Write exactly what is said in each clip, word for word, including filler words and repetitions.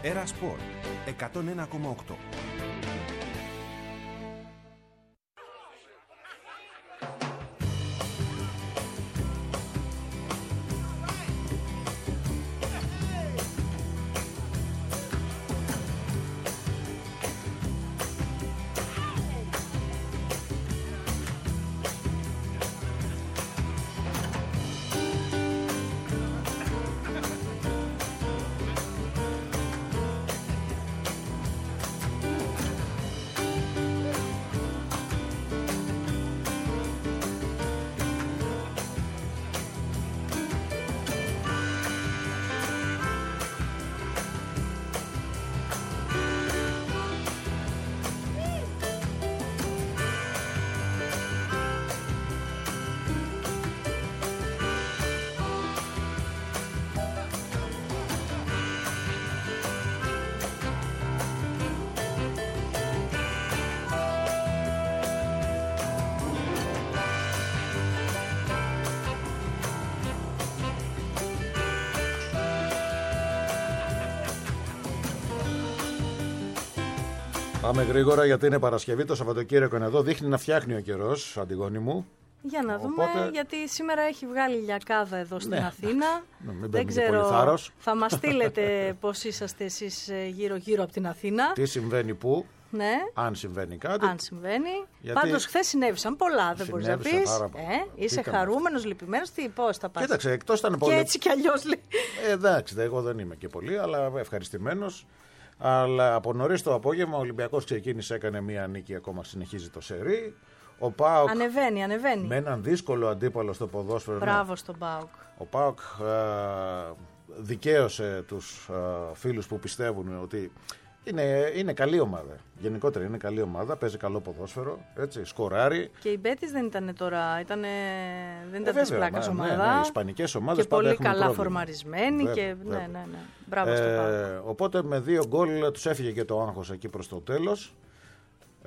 Έρα Σπορ εκατόν ένα κόμμα οκτώ. Πάμε γρήγορα γιατί είναι Παρασκευή, το Σαββατοκύριακο είναι εδώ. Δείχνει να φτιάχνει ο καιρός, Αντιγόνη μου. Για να δούμε, Οπότε... γιατί σήμερα έχει βγάλει λιακάδα εδώ στην ναι. Αθήνα. Μην Δεν ξέρω, θα μας στείλετε πώς είσαστε εσείς γύρω-γύρω από την Αθήνα. Τι συμβαίνει πού, ναι. αν συμβαίνει κάτι. Αν συμβαίνει. Γιατί... Πάντως χθες συνέβησαν πολλά, δεν μπορείς να πεις. Ε, είσαι χαρούμενος, λυπημένος, τι, πώς θα πας. Κοίταξε, εκτός ήταν πολύ... Και έτσι κι αλλιώς λέει. Ε, εντάξει, εγώ δεν είμαι και πολύ, αλλά ευχαριστημένος. Αλλά από νωρίς το απόγευμα ο Ολυμπιακός ξεκίνησε, έκανε μία νίκη, ακόμα συνεχίζει το σερί. Ο ΠΑΟΚ ανεβαίνει, ανεβαίνει. Με έναν δύσκολο αντίπαλο στο ποδόσφαιρο. Μπράβο στον ΠΑΟΚ. Ο ΠΑΟΚ ε, δικαίωσε τους ε, φίλους που πιστεύουν ότι είναι, είναι καλή ομάδα. Γενικότερα είναι καλή ομάδα, παίζει καλό ποδόσφαιρο, έτσι, σκοράρει. Και η Μπέτις δεν ήταν τώρα, ήτανε, δεν ήταν ε, της πλάκας ναι, ομάδα. Ναι, ναι, οι ισπανικές ομάδες και πολύ καλά πρόβλημα. φορμαρισμένοι. Βέβαια, και, βέβαια. Ναι, ναι, ναι. Μπράβο στον ΠΑΟΚ. Ε, οπότε με δύο γκολ τους έφυγε και το άγχος εκεί προς το τέλος. Ε,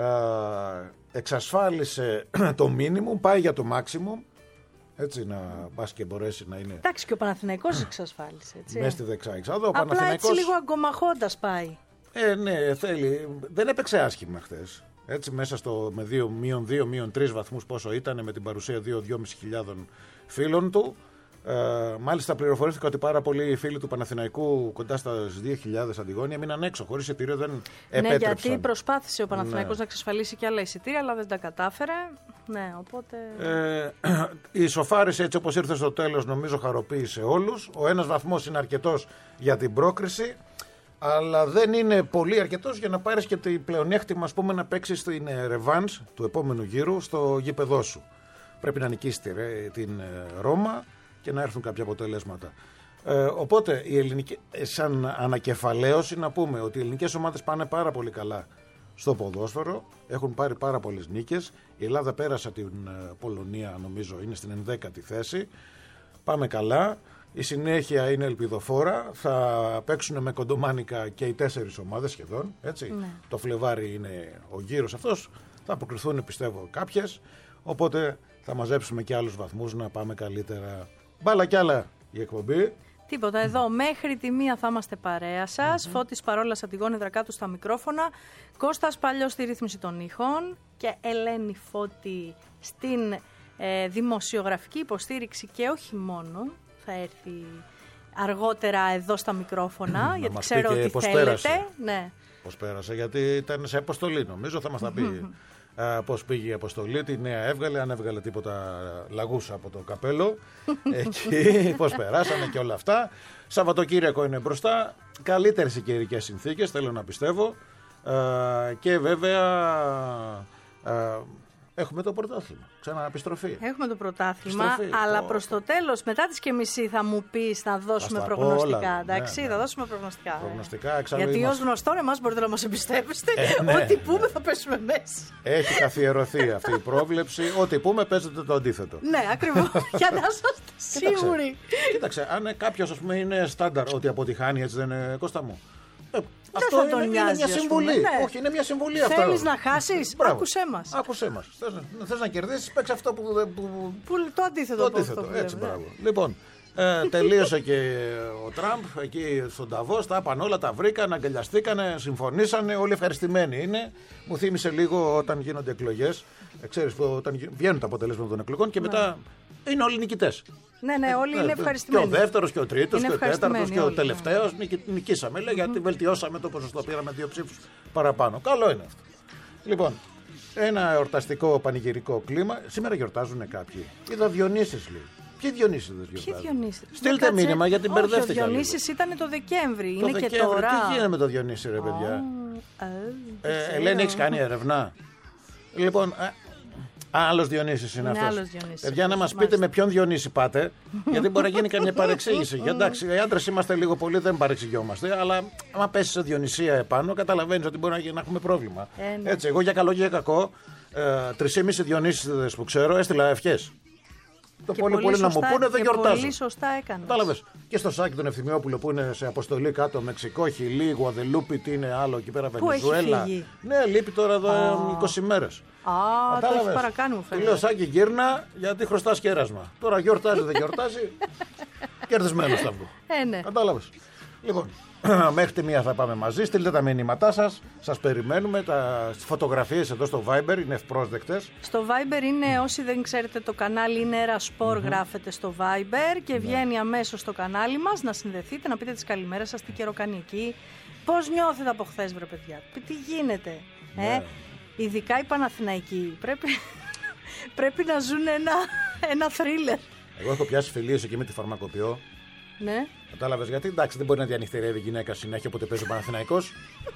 εξασφάλισε το μίνιμουμ, πάει για το μάξιμουμ. Έτσι να πας και μπορέσει να είναι. Εντάξει, και ο Παναθηναϊκός εξασφάλισε. Μέσα στη δεξάεξαδο. Απλά Παναθηναϊκός... έτσι λίγο αγκομαχώντας πάει. Ε, ναι, θέλει. Δεν έπαιξε άσχημα χθες. Έτσι μέσα στο με δύο, μείον δύο, μείον τρεις βαθμούς πόσο ήταν, με την παρουσία δύο με δυόμισι χιλιάδων φίλων του. Ε, μάλιστα πληροφορήθηκα ότι πάρα πολλοί φίλοι του Παναθηναϊκού, κοντά στα δύο χιλιάδες, Αντιγόνη, έμειναν έξω. Χωρίς εισιτήριο δεν επέτρεψαν. Ναι, γιατί προσπάθησε ο Παναθηναϊκός ναι. να εξασφαλίσει και άλλα εισιτήρια, αλλά δεν τα κατάφερε. Ναι, οπότε... Ε, η ισοφάριση έτσι όπως ήρθε στο τέλος νομίζω χαροποίησε όλους. Ο ένας βαθμός είναι αρκετός για την πρόκριση, αλλά δεν είναι πολύ αρκετός για να πάρεις και το πλεονέκτημα, ας πούμε, να παίξεις την ρεβάνς του επόμενου γύρου στο γήπεδό σου. Πρέπει να νικήσεις την Ρώμα και να έρθουν κάποια αποτελέσματα. Ε, οπότε, η ελληνική, σαν ανακεφαλαίωση, να πούμε ότι οι ελληνικές ομάδες πάνε πάρα πολύ καλά στο ποδόσφαιρο, έχουν πάρει πάρα πολλές νίκες. Η Ελλάδα πέρασε την Πολωνία, νομίζω, είναι στην ενδέκατη θέση. Πάμε καλά. Η συνέχεια είναι ελπιδοφόρα. Θα παίξουν με κοντομάνικα και οι τέσσερις ομάδες σχεδόν. Έτσι. Ναι. Το Φλεβάρι είναι ο γύρος αυτός. Θα αποκριθούν, πιστεύω, κάποιες. Οπότε θα μαζέψουμε και άλλους βαθμούς να πάμε καλύτερα. Μπάλα κι άλλα η εκπομπή. Τίποτα. Εδώ μέχρι τη μία θα είμαστε παρέα σας. Mm-hmm. Φώτης Παρόλας, Αντιγόνη Δρακάτου στα μικρόφωνα. Κώστας Παλιός στη ρύθμιση των ήχων. Και Ελένη Φώτη στην ε, δημοσιογραφική υποστήριξη και όχι μόνο. Θα έρθει αργότερα εδώ στα μικρόφωνα, να γιατί ξέρω ότι πώς θέλετε. Πέρασε. Ναι. Πώς πέρασε, γιατί ήταν σε αποστολή, νομίζω θα μας τα πει. Uh, πώς πήγε η αποστολή, τι νέα έβγαλε, αν έβγαλε τίποτα λαγούς από το καπέλο εκεί, πώς περάσανε και όλα αυτά. Σαββατοκύριακο είναι μπροστά, καλύτερες οι καιρικές συνθήκες, θέλω να πιστεύω, uh, και βέβαια uh, έχουμε το πρωτάθλημα, ξαναεπιστροφή. Έχουμε το πρωτάθλημα, αλλά oh. προς το τέλος, μετά τις και μισή θα μου πεις να δώσουμε προγνωστικά, όλα, εντάξει, ναι, ναι. θα δώσουμε προγνωστικά. προγνωστικά ε. Γιατί ως γνωστόν εμάς μπορείτε να μας εμπιστεύεστε, ε, ναι. ό,τι πούμε θα πέσουμε μέσα. Έχει καθιερωθεί αυτή η πρόβλεψη, ό,τι πούμε παίζετε το αντίθετο. Ναι, ακριβώς, για να είστε σίγουροι. Κοίταξε, αν κάποιος, ας πούμε, είναι στάνταρ ότι αποτυχάνει, έτσι δεν είναι, Κώστα μου. Αυτό είναι, είναι μια συμβουλή. Ναι. Όχι, είναι μια συμβουλή αυτό. Θέλεις να χάσεις, άκουσέ μας. Άκουσέ μας. Θες, θες να κερδίσεις, παίξε αυτό που, που, που το αντίθετο. Το αντίθετο, έτσι, μπράβο. Λοιπόν, Ε, τελείωσε και ο Τραμπ εκεί στον Νταβός, τα είπαν όλα, τα βρήκαν, αγκαλιαστήκανε, συμφωνήσανε, όλοι ευχαριστημένοι είναι. Μου θύμισε λίγο όταν γίνονται εκλογές, ε, ξέρεις, όταν βγαίνουν τα αποτελέσματα των εκλογών και μετά ναι. είναι όλοι νικητές. Ναι, ναι, όλοι ε, είναι ευχαριστημένοι. Και ο δεύτερος και ο τρίτος και ο τέταρτος και ο όλοι, τελευταίος ναι. νικήσαμε, λέει, γιατί mm-hmm. βελτιώσαμε το ποσοστό, πήραμε δύο ψήφους παραπάνω. Καλό είναι αυτό. Λοιπόν, ένα εορταστικό πανηγυρικό κλίμα. Σήμερα γιορτάζουν κάποιοι. Είδα Διονύσης, λέει. Ποιοι Διονύσης δεν γιορτάζουν? Στείλτε μήνυμα γιατί μπερδεύτηκα. Ο Διονύσης ήταν το Δεκέμβρη. Το είναι Δεκέμβρη. Και τώρα. Τι γίνεται με το Διονύση, ρε παιδιά? Oh, oh, ε, Ελένη, έχεις κάνει έρευνα? Λοιπόν, άλλος Διονύσης είναι, είναι αυτός. Παιδιά, να μας πείτε με ποιον Διονύση πάτε, γιατί μπορεί να γίνει καμιά παρεξήγηση. Για, εντάξει, οι άντρες είμαστε λίγο πολύ, δεν παρεξηγιόμαστε, αλλά άμα πέσει σε Διονυσία επάνω, καταλαβαίνεις ότι μπορεί να, να έχουμε πρόβλημα. Ε, ναι. Έτσι, εγώ για καλό και για κακό, ε, τρεις Διονύσιδες που ξέρω, έστειλα ευχές. Το πολύ πολύ, πολύ να μου πούνε δεν γιορτάζουν. Πολύ σωστά έκανες. Κατάλαβες. Και στο σάκι τον Ευθυμιόπουλο που είναι σε αποστολή κάτω, Μεξικό, Χιλή, Γουαδελούπη, τι είναι άλλο εκεί πέρα, Βενεζουέλα. Ναι, λείπει τώρα εδώ oh. είκοσι μέρες. Α, ah, το έχει παρακάνει μου φαίνεται. Λέω Σάκη γύρνα γιατί χρωστάς κέρασμα. Τώρα γιορτάζει δεν γιορτάζει. Κερδισμένος θα βγω. Ε, ναι. Κατάλαβες. Λοιπόν, μέχρι τη μία θα πάμε μαζί. Στείλτε τα μηνύματά σας. Σας περιμένουμε. Τα φωτογραφίες εδώ στο Viber είναι ευπρόσδεκτες. Στο Viber είναι, όσοι δεν ξέρετε το κανάλι, είναι Ερασπορ, mm-hmm. γράφετε στο Viber και mm-hmm. βγαίνει αμέσως στο κανάλι μας. Να συνδεθείτε, να πείτε τις καλημέρες σας, τι καιρό κάνει εκεί. Πώς νιώθετε από χθες, βρε παιδιά? Τι γίνεται? Mm-hmm. Ε? Ειδικά οι Παναθηναϊκοί πρέπει, πρέπει να ζουν ένα, ένα θρίλερ. Εγώ έχω πιάσει φιλίες εκεί με τη φαρμακοποιό. Ναι. Κατάλαβες γιατί? Εντάξει, δεν μπορεί να διανυχτερεύει η γυναίκα συνέχεια όποτε παίζει ο Παναθηναϊκός.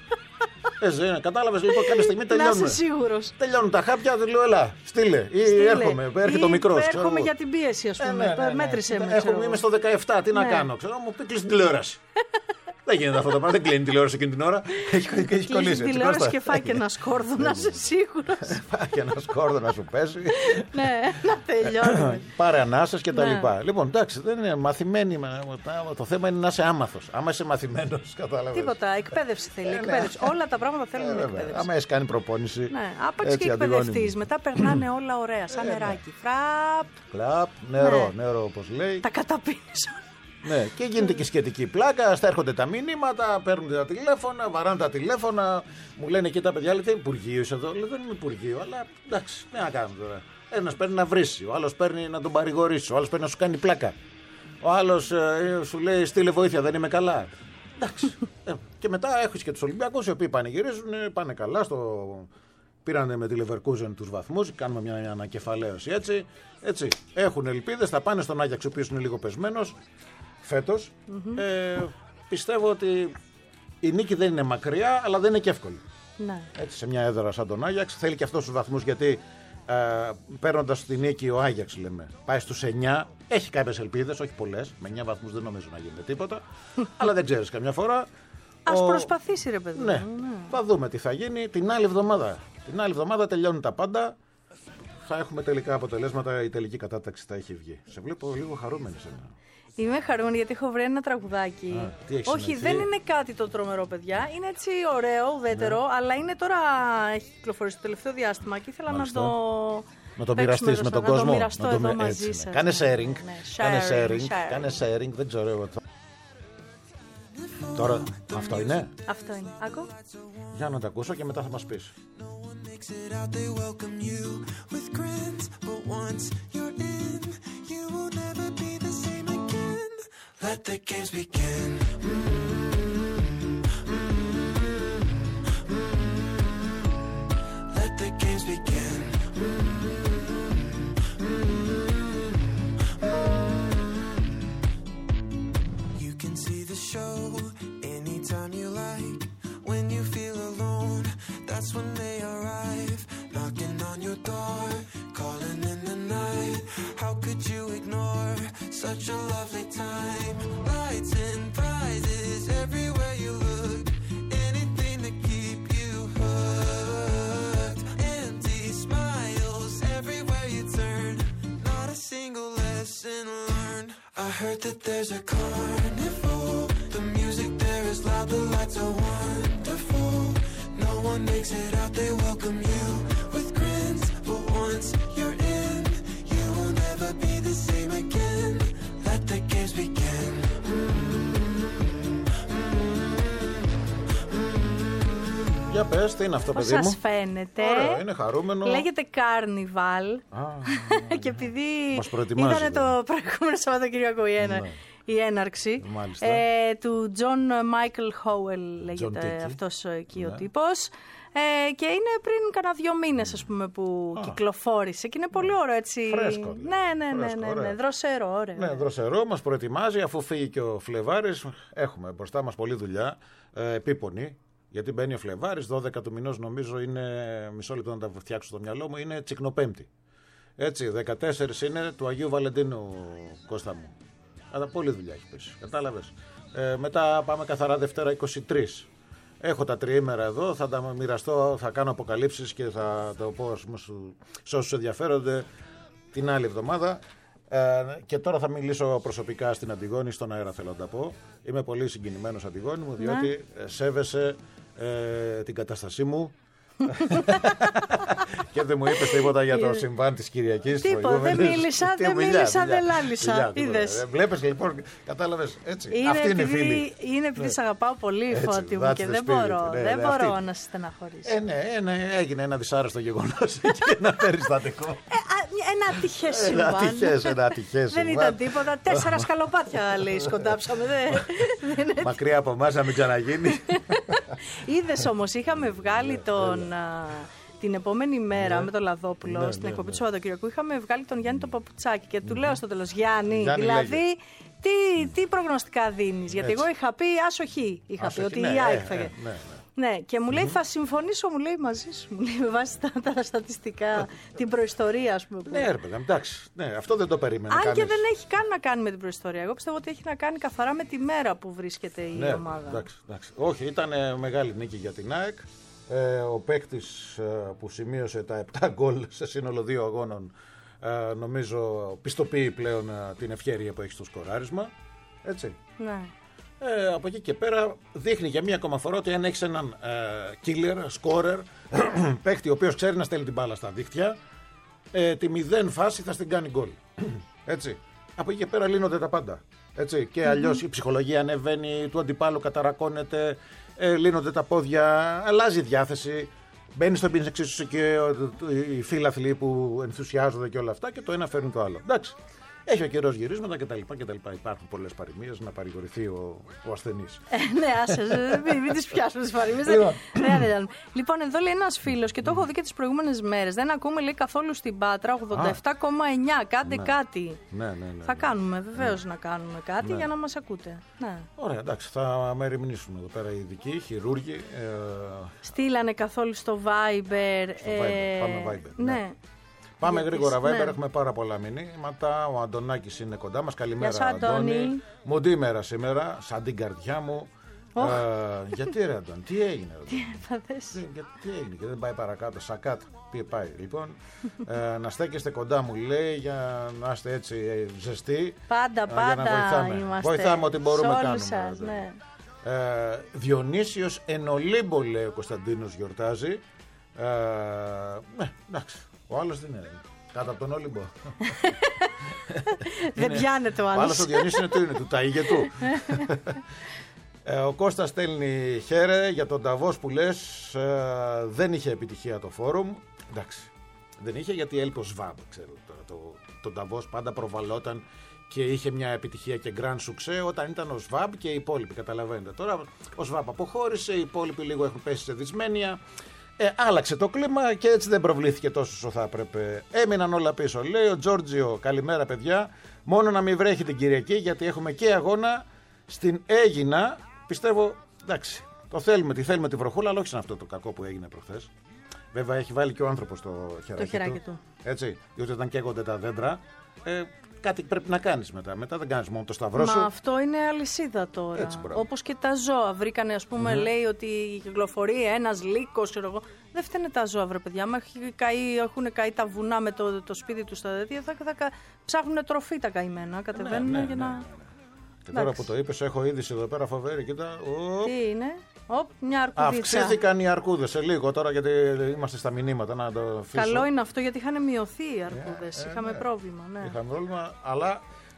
Ε, κατάλαβες λοιπόν, κάποια στιγμή τελειώνουν. Να είσαι σίγουρος. Τελειώνουν τα χάπια, δεν λέω έλα, στείλε. Ή στείλε. Έρχομαι, έρχεται ο μικρός. Έρχομαι για την πίεση, ας πούμε. Ε, ναι, ναι, ναι. Μέτρησε με. Έρχομαι, είμαι στο δεκαεπτά, τι ναι. να κάνω. Ξέρω, μου πει κλείσει την τηλεόραση. Δεν γίνεται αυτό το πράγμα, δεν κλείνει τηλεόραση εκείνη την ώρα. Έχει κολλήσει. Την τηλεόραση και φάει και ένα σκόρδο, να είσαι σίγουρος. Φάει και ένα σκόρδο να σου πέσει. Ναι, να τελειώνει. Πάρε ανάσες και τα λοιπά. Λοιπόν, εντάξει, δεν είναι μαθημένοι. Το θέμα είναι να είσαι άμαθος. Άμα είσαι μαθημένος, κατάλαβες. Τίποτα, εκπαίδευση θέλει. Όλα τα πράγματα θέλουν εκπαίδευση. Άμα έχει κάνει προπόνηση. Ναι, άπαξ και εκπαιδευτής. Μετά περνάνε όλα ωραία, σαν νεράκι. Φραπ. Κλαπ, νερό, νερό όπως λέει. Τα καταπίνεις. Ναι, και γίνεται και σχετική πλάκα. Στα έρχονται τα μηνύματα, παίρνουν τα τηλέφωνα, βαράνε τα τηλέφωνα. Μου λένε εκεί τα παιδιά, λέτε Υπουργείο είσαι εδώ. Λέω δεν είναι Υπουργείο, αλλά εντάξει, τι να κάνουμε τώρα. Ένας παίρνει να βρίσει, ο άλλος παίρνει να τον παρηγορήσει, ο άλλος παίρνει να σου κάνει πλάκα. Ο άλλος ε, σου λέει στείλε βοήθεια, δεν είμαι καλά. Εντάξει. ε, και μετά έχεις και τους Ολυμπιακούς οι οποίοι πανηγυρίζουν, πάνε καλά στο. Πήρανε με τη Leverkusen τους βαθμούς, κάνουμε μια ανακεφαλαίωση έτσι. έτσι. Έχουν ελπίδες, θα πάνε στον Άγιαξ, ο οποίος είναι λίγο πεσμένος φέτος. Mm-hmm. Ε, πιστεύω ότι η νίκη δεν είναι μακριά, αλλά δεν είναι και εύκολη. Ναι. Έτσι, σε μια έδρα σαν τον Άγιαξ. Θέλει και αυτός τους βαθμούς γιατί ε, παίρνοντας τη νίκη ο Άγιαξ, λέμε, πάει στους εννιά. Έχει κάποιες ελπίδες, όχι πολλές. Με εννιά βαθμούς δεν νομίζω να γίνεται τίποτα. Αλλά δεν ξέρεις καμιά φορά. Ας ο... προσπαθήσει, ρε παιδί. Ναι. ναι, θα δούμε τι θα γίνει την άλλη εβδομάδα. Την άλλη εβδομάδα τελειώνουν τα πάντα. Θα έχουμε τελικά αποτελέσματα. Η τελική κατάταξη θα έχει βγει. Σε βλέπω λίγο χαρούμενη σένα. Είμαι χαρούμενη γιατί έχω βρει ένα τραγουδάκι. Α, όχι, συνεχθεί? Δεν είναι κάτι το τρομερό, παιδιά. Είναι έτσι ωραίο, ουδέτερο, ναι. αλλά είναι τώρα. Έχει κυκλοφορήσει το τελευταίο διάστημα και ήθελα Μάλιστα. να το. Να το μοιραστείς με τον κόσμο. Να το μοιραστώ να το εδώ με... μαζί έτσι, σας. Ναι. Κάνε sharing. Ναι, Κάνε sharing, sharing. sharing. Κάνε sharing. Δεν ξέρω εγώ. Τώρα αυτό είναι. Αυτό είναι. Άκου. Για να το ακούσω και μετά θα μας πεις. Let the games begin. Let the games begin. You can see the show anytime you like. When you feel alone, that's when they arrive. Knocking on your door, calling in the night. How could you ignore such a lovely time? Lights and prizes everywhere you look. Anything to keep you hooked. Empty smiles everywhere you turn. Not a single lesson learned. I heard that there's a carnival. The music there is loud, the lights are wonderful. No one makes it out, they welcome you with grins. But once you're in, you will never be the same again. Let the games Για πες, τι είναι αυτό, Πώς παιδί μου? σας φαίνεται? Ωραίο, είναι χαρούμενο. Λέγεται Carnival. Α, Και επειδή μας προετοιμάζει, ήταν δηλαδή. το προηγούμενο Σαββατοκύριακο η, ένα, Ναι. η έναρξη Μάλιστα. ε, του John Michael Howell, λέγεται Tiki. αυτός εκεί Ναι. ο τύπος. Ε, και είναι πριν κάνα δύο μήνες, ας πούμε, που Α. κυκλοφόρησε και είναι πολύ ωραίο έτσι. Φρέσκο, δηλαδή. Ναι, ναι, ναι, Φρέσκο, ναι, ναι, ωραίο. δροσερό, ωραίο. Ναι, δροσερό, μας προετοιμάζει αφού φύγει και ο Φλεβάρης. Έχουμε μπροστά μας πολλή δουλειά. Ε, επίπονη. Γιατί μπαίνει ο Φλεβάρης, δώδεκα του μηνός νομίζω είναι. Μισό λεπτό να τα φτιάξω στο μυαλό μου, είναι Τσικνοπέμπτη. Έτσι, δεκατέσσερις είναι του Αγίου Βαλεντίνου, Κώστα μου. Αλλά πολλή δουλειά έχει πέσει. Κατάλαβες. Ε, μετά πάμε καθαρά Δευτέρα είκοσι τρία. Έχω τα τριήμερα εδώ, θα τα μοιραστώ, θα κάνω αποκαλύψεις και θα το πω, ας πούμε, σε όσους ενδιαφέρονται την άλλη εβδομάδα. Ε, και τώρα θα μιλήσω προσωπικά στην Αντιγόνη, στον αέρα θέλω να τα πω. Είμαι πολύ συγκινημένος, Αντιγόνη μου, διότι ναι. σέβεσαι ε, την κατάστασή μου. Και δεν μου είπες τίποτα για το συμβάν της Κυριακής. Τίποτα, δεν μίλησα, δεν μίλησα, δεν λάλησα. Είδες. Βλέπεις λοιπόν, κατάλαβες έτσι. Είναι αυτή είναι η επειδή, φίλη. Είναι επειδή Ναι. σ' αγαπάω πολύ, Έτσι, Φώτη μου, that's και the δεν spirit. μπορώ, Ναι, δεν ναι, μπορώ αυτή. να σε στεναχωρήσω. Ε, ναι, ε, ναι, έγινε ένα δυσάρεστο γεγονός και ένα περιστατικό. Ε, α, ένα ατυχές Ένα συμβάν. ατυχές, ένα ατυχές Δεν συμβάν. ήταν τίποτα. Τέσσερα σκαλοπάτια, λέει, σκοντάψαμε. δεν- δεν είναι- Μακριά από εμάς να μην ξαναγίνει. Είδες όμως, είχαμε βγάλει τον. α, Την επόμενη μέρα Ναι. με τον Λαδόπουλο Ναι, στην ναι, εκπομπή ναι. του Σαββατοκυριακού είχαμε βγάλει τον Γιάννη τον Παπουτσάκη και του λέω στο τέλος, Γιάννη, Γιάννη, δηλαδή τι, τι προγνωστικά δίνεις? Γιατί Έτσι. εγώ είχα πει άσοχη, είχα Άσοχη, πει ότι ναι, η ε, ΑΕΚ ε, θα. ναι, ναι. Ναι, και μου λέει θα συμφωνήσω, μου λέει μαζί σου, μου λέει με βάση τα, τα στατιστικά, την προϊστορία, ας πούμε. που- Ναι, ρε παιδί, εντάξει. Ναι, αυτό δεν το περίμενε Αν κανείς. και δεν έχει καν να κάνει με την προϊστορία. Εγώ πιστεύω ότι έχει να κάνει καθαρά με τη μέρα που βρίσκεται η Ναι, ομάδα. εντάξει, εντάξει. Όχι, ήταν ε, μεγάλη νίκη για την ΑΕΚ. Ε, ο παίκτης ε, που σημείωσε τα επτά γκολ σε σύνολο δύο αγώνων, ε, νομίζω πιστοποιεί πλέον ε, την ευχέρεια που έχει στο σκοράρισμα. Έτσι. Ναι. Ε, από εκεί και πέρα δείχνει για μία ακόμα φορά ότι αν έχεις έναν ε, killer, scorer, παίκτη ο οποίος ξέρει να στέλνει την μπάλα στα δίχτυα, ε, τη μηδέν φάση θα στην κάνει γκολ. Έτσι. Από εκεί και πέρα λύνονται τα πάντα. Έτσι. Και αλλιώς η ψυχολογία ανεβαίνει, του αντιπάλου καταρακώνεται, ε, λύνονται τα πόδια, αλλάζει η διάθεση. Μπαίνει στον πίνης εξίσου και οι φίλαθλοι που ενθουσιάζονται και όλα αυτά και το ένα φέρνει το άλλο. Εντάξει. Έχει ο καιρός γυρίσματα κτλ. Υπάρχουν πολλές παροιμίες να παρηγορηθεί ο, ο ασθενής. Ε, ναι, άσε, μην, μην τις πιάσουμε τις παροιμίες. Λοιπόν. Ναι, ναι, ναι. Λοιπόν, εδώ λέει ένας φίλος και το έχω δει και τις προηγούμενες μέρες. Δεν ακούμε, λέει, καθόλου στην Πάτρα, ογδόντα επτά κόμμα εννιά. Κάντε Ναι. κάτι. Ναι, ναι, ναι. Θα ναι. κάνουμε, βεβαίως να κάνουμε κάτι Ναι. για να μας ακούτε. Ναι. Ωραία, εντάξει, θα με ερευνήσουμε εδώ πέρα οι ειδικοί, χειρούργοι. Ε, Στείλανε καθόλου στο Viber. Στο Viber, πάμε Viber, ναι. Ναι. Πάμε Γιατί, γρήγορα, Viber, ναι. έχουμε πάρα πολλά μηνύματα. Ο Αντωνάκης είναι κοντά μας. Καλημέρα, Γεια σου, Αντώνη. Αντώνη. Μοντίμερα σήμερα, σαν την καρδιά μου. Οχ. Ε, γιατί ρε Αντώνη, τι έγινε ρε, Αντώνη? Θα δες. Τι, γιατί, τι έγινε και δεν πάει παρακάτω, σακάτ, τι πάει. Λοιπόν, ε, να στέκεστε κοντά μου λέει για να είστε έτσι ε, ζεστοί. Πάντα, ε, για να πάντα βοηθάμε. είμαστε. Βοηθάμε ό,τι μπορούμε σε να όλους κάνουμε. σας, Αντώνη. ναι. Ε, Διονύσιος εν Ολύμπο, λέει ο Κωνσταντίνος, γιορτάζει. Ε, ναι, εντάξει, ο άλλος δεν είναι. Κάτω από τον Όλυμπο. Δεν πιάνεται ο Ο άλλος άλλος. ο Διονύσης είναι του, είναι του ταΐγε του. ε, ο Κώστας στέλνει χαίρε για τον Νταβός που λες, ε, δεν είχε επιτυχία το φόρουμ. Εντάξει, δεν είχε γιατί έλειπε ο Σβάμπ, ξέρω. Το, το, το Νταβός πάντα προβαλόταν και είχε μια επιτυχία και grand succès όταν ήταν ο Σβάμπ και οι υπόλοιποι, καταλαβαίνετε. Τώρα ο Σβάμπ αποχώρησε, οι υπόλοιποι λίγο έχουν πέσει σε δυσμένεια. Ε, άλλαξε το κλίμα και έτσι δεν προβλήθηκε τόσο όσο θα έπρεπε. Έμειναν όλα πίσω. Λέει ο Τζόρτζιο, καλημέρα παιδιά. Μόνο να μην βρέχει την Κυριακή γιατί έχουμε και αγώνα στην Αίγινα. Πιστεύω, εντάξει, το θέλουμε, τη θέλουμε τη βροχούλα, αλλά όχι σαν αυτό το κακό που έγινε προχθές. Βέβαια έχει βάλει και ο άνθρωπος το χεράκι, Το χεράκι του. του. Έτσι, διότι όταν καίγονται τα δέντρα, ε, κάτι πρέπει να κάνεις μετά. Μετά δεν κάνεις μόνο το σταυρό Μα σου. αυτό είναι αλυσίδα τώρα. Έτσι, μπράβο. Όπως και τα ζώα. Βρήκανε, ας πούμε, λέει ότι κυκλοφορεί ένας λύκος, ξέρω εγώ. Δεν φταίνε τα ζώα, βρε παιδιά. Μα έχει καεί, έχουν καεί τα βουνά με το, το σπίτι του στα τέτοια. Θα, θα, θα ψάχνουν τροφή τα καημένα. Κατεβαίνουν ναι, για ναι, να. ναι, ναι. Και τώρα που το είπες, έχω είδηση εδώ πέρα φοβερή. Κοίτα. Οπ. Τι είναι. Οπ, μια αρκουδίτσα. Αυξήθηκαν οι αρκούδες σε λίγο τώρα γιατί είμαστε στα μηνύματα να το αφήσω. Καλό είναι αυτό γιατί είχαν μειωθεί οι αρκούδες. Ε, ε, Είχαμε ναι. πρόβλημα. Ναι. Είχαμε πρόβλημα, αλλά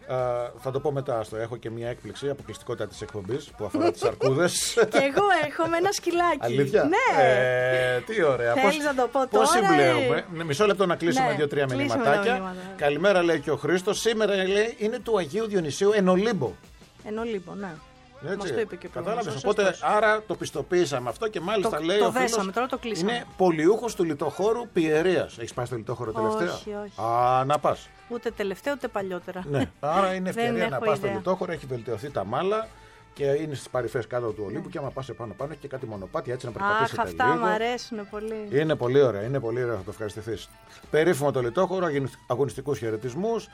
Uh, θα το πω μετά. Στο έχω και μια έκπληξη, αποκλειστικότητα της εκπομπής που αφορά τις αρκούδες. Και εγώ έχω με ένα σκυλάκι. Αλήθεια. Ναι. Ε, τι ωραία. Θέλεις πώς, να το πω τώρα. Πώς συμπλέουμε. Ε... Μισό λεπτό να κλείσουμε ναι, δύο-τρία μηνυματάκια. Καλημέρα, λέει και ο Χρήστος. Σήμερα λέει είναι του Αγίου Διονυσίου εν Ολύμπο. Εν Ολύμπο, ναι. Έτσι. Μας το είπε και πριν. Κατάλαβες. Οπότε σωστός. Άρα το πιστοποίησαμε αυτό και μάλιστα το, λέει το ο φίλος. δέσαμε, τώρα το κλείσαμε. Είναι πολιούχος του λιτοχώρου Πιερίας. Έχεις πάει στο λιτόχωρο τελευταία? Όχι, όχι. Α, να πας. Ούτε τελευταία ούτε παλιότερα. Ναι. Άρα είναι ευκαιρία να πας στο ιδέα. λιτόχωρο. Έχει βελτιωθεί τα μάλα και είναι στις παρυφές κάτω του Ολύμπου. Ναι. Και άμα πας επάνω πάνω έχει και κάτι μονοπάτι έτσι να περπατήσετε. Αχ, αυτά μου αρέσουν πολύ. Είναι πολύ ωραία, είναι πολύ ωραία, θα το ευχαριστηθείς. Περίφημο το λιτόχωρο, αγωνιστικούς χαιρετισμούς.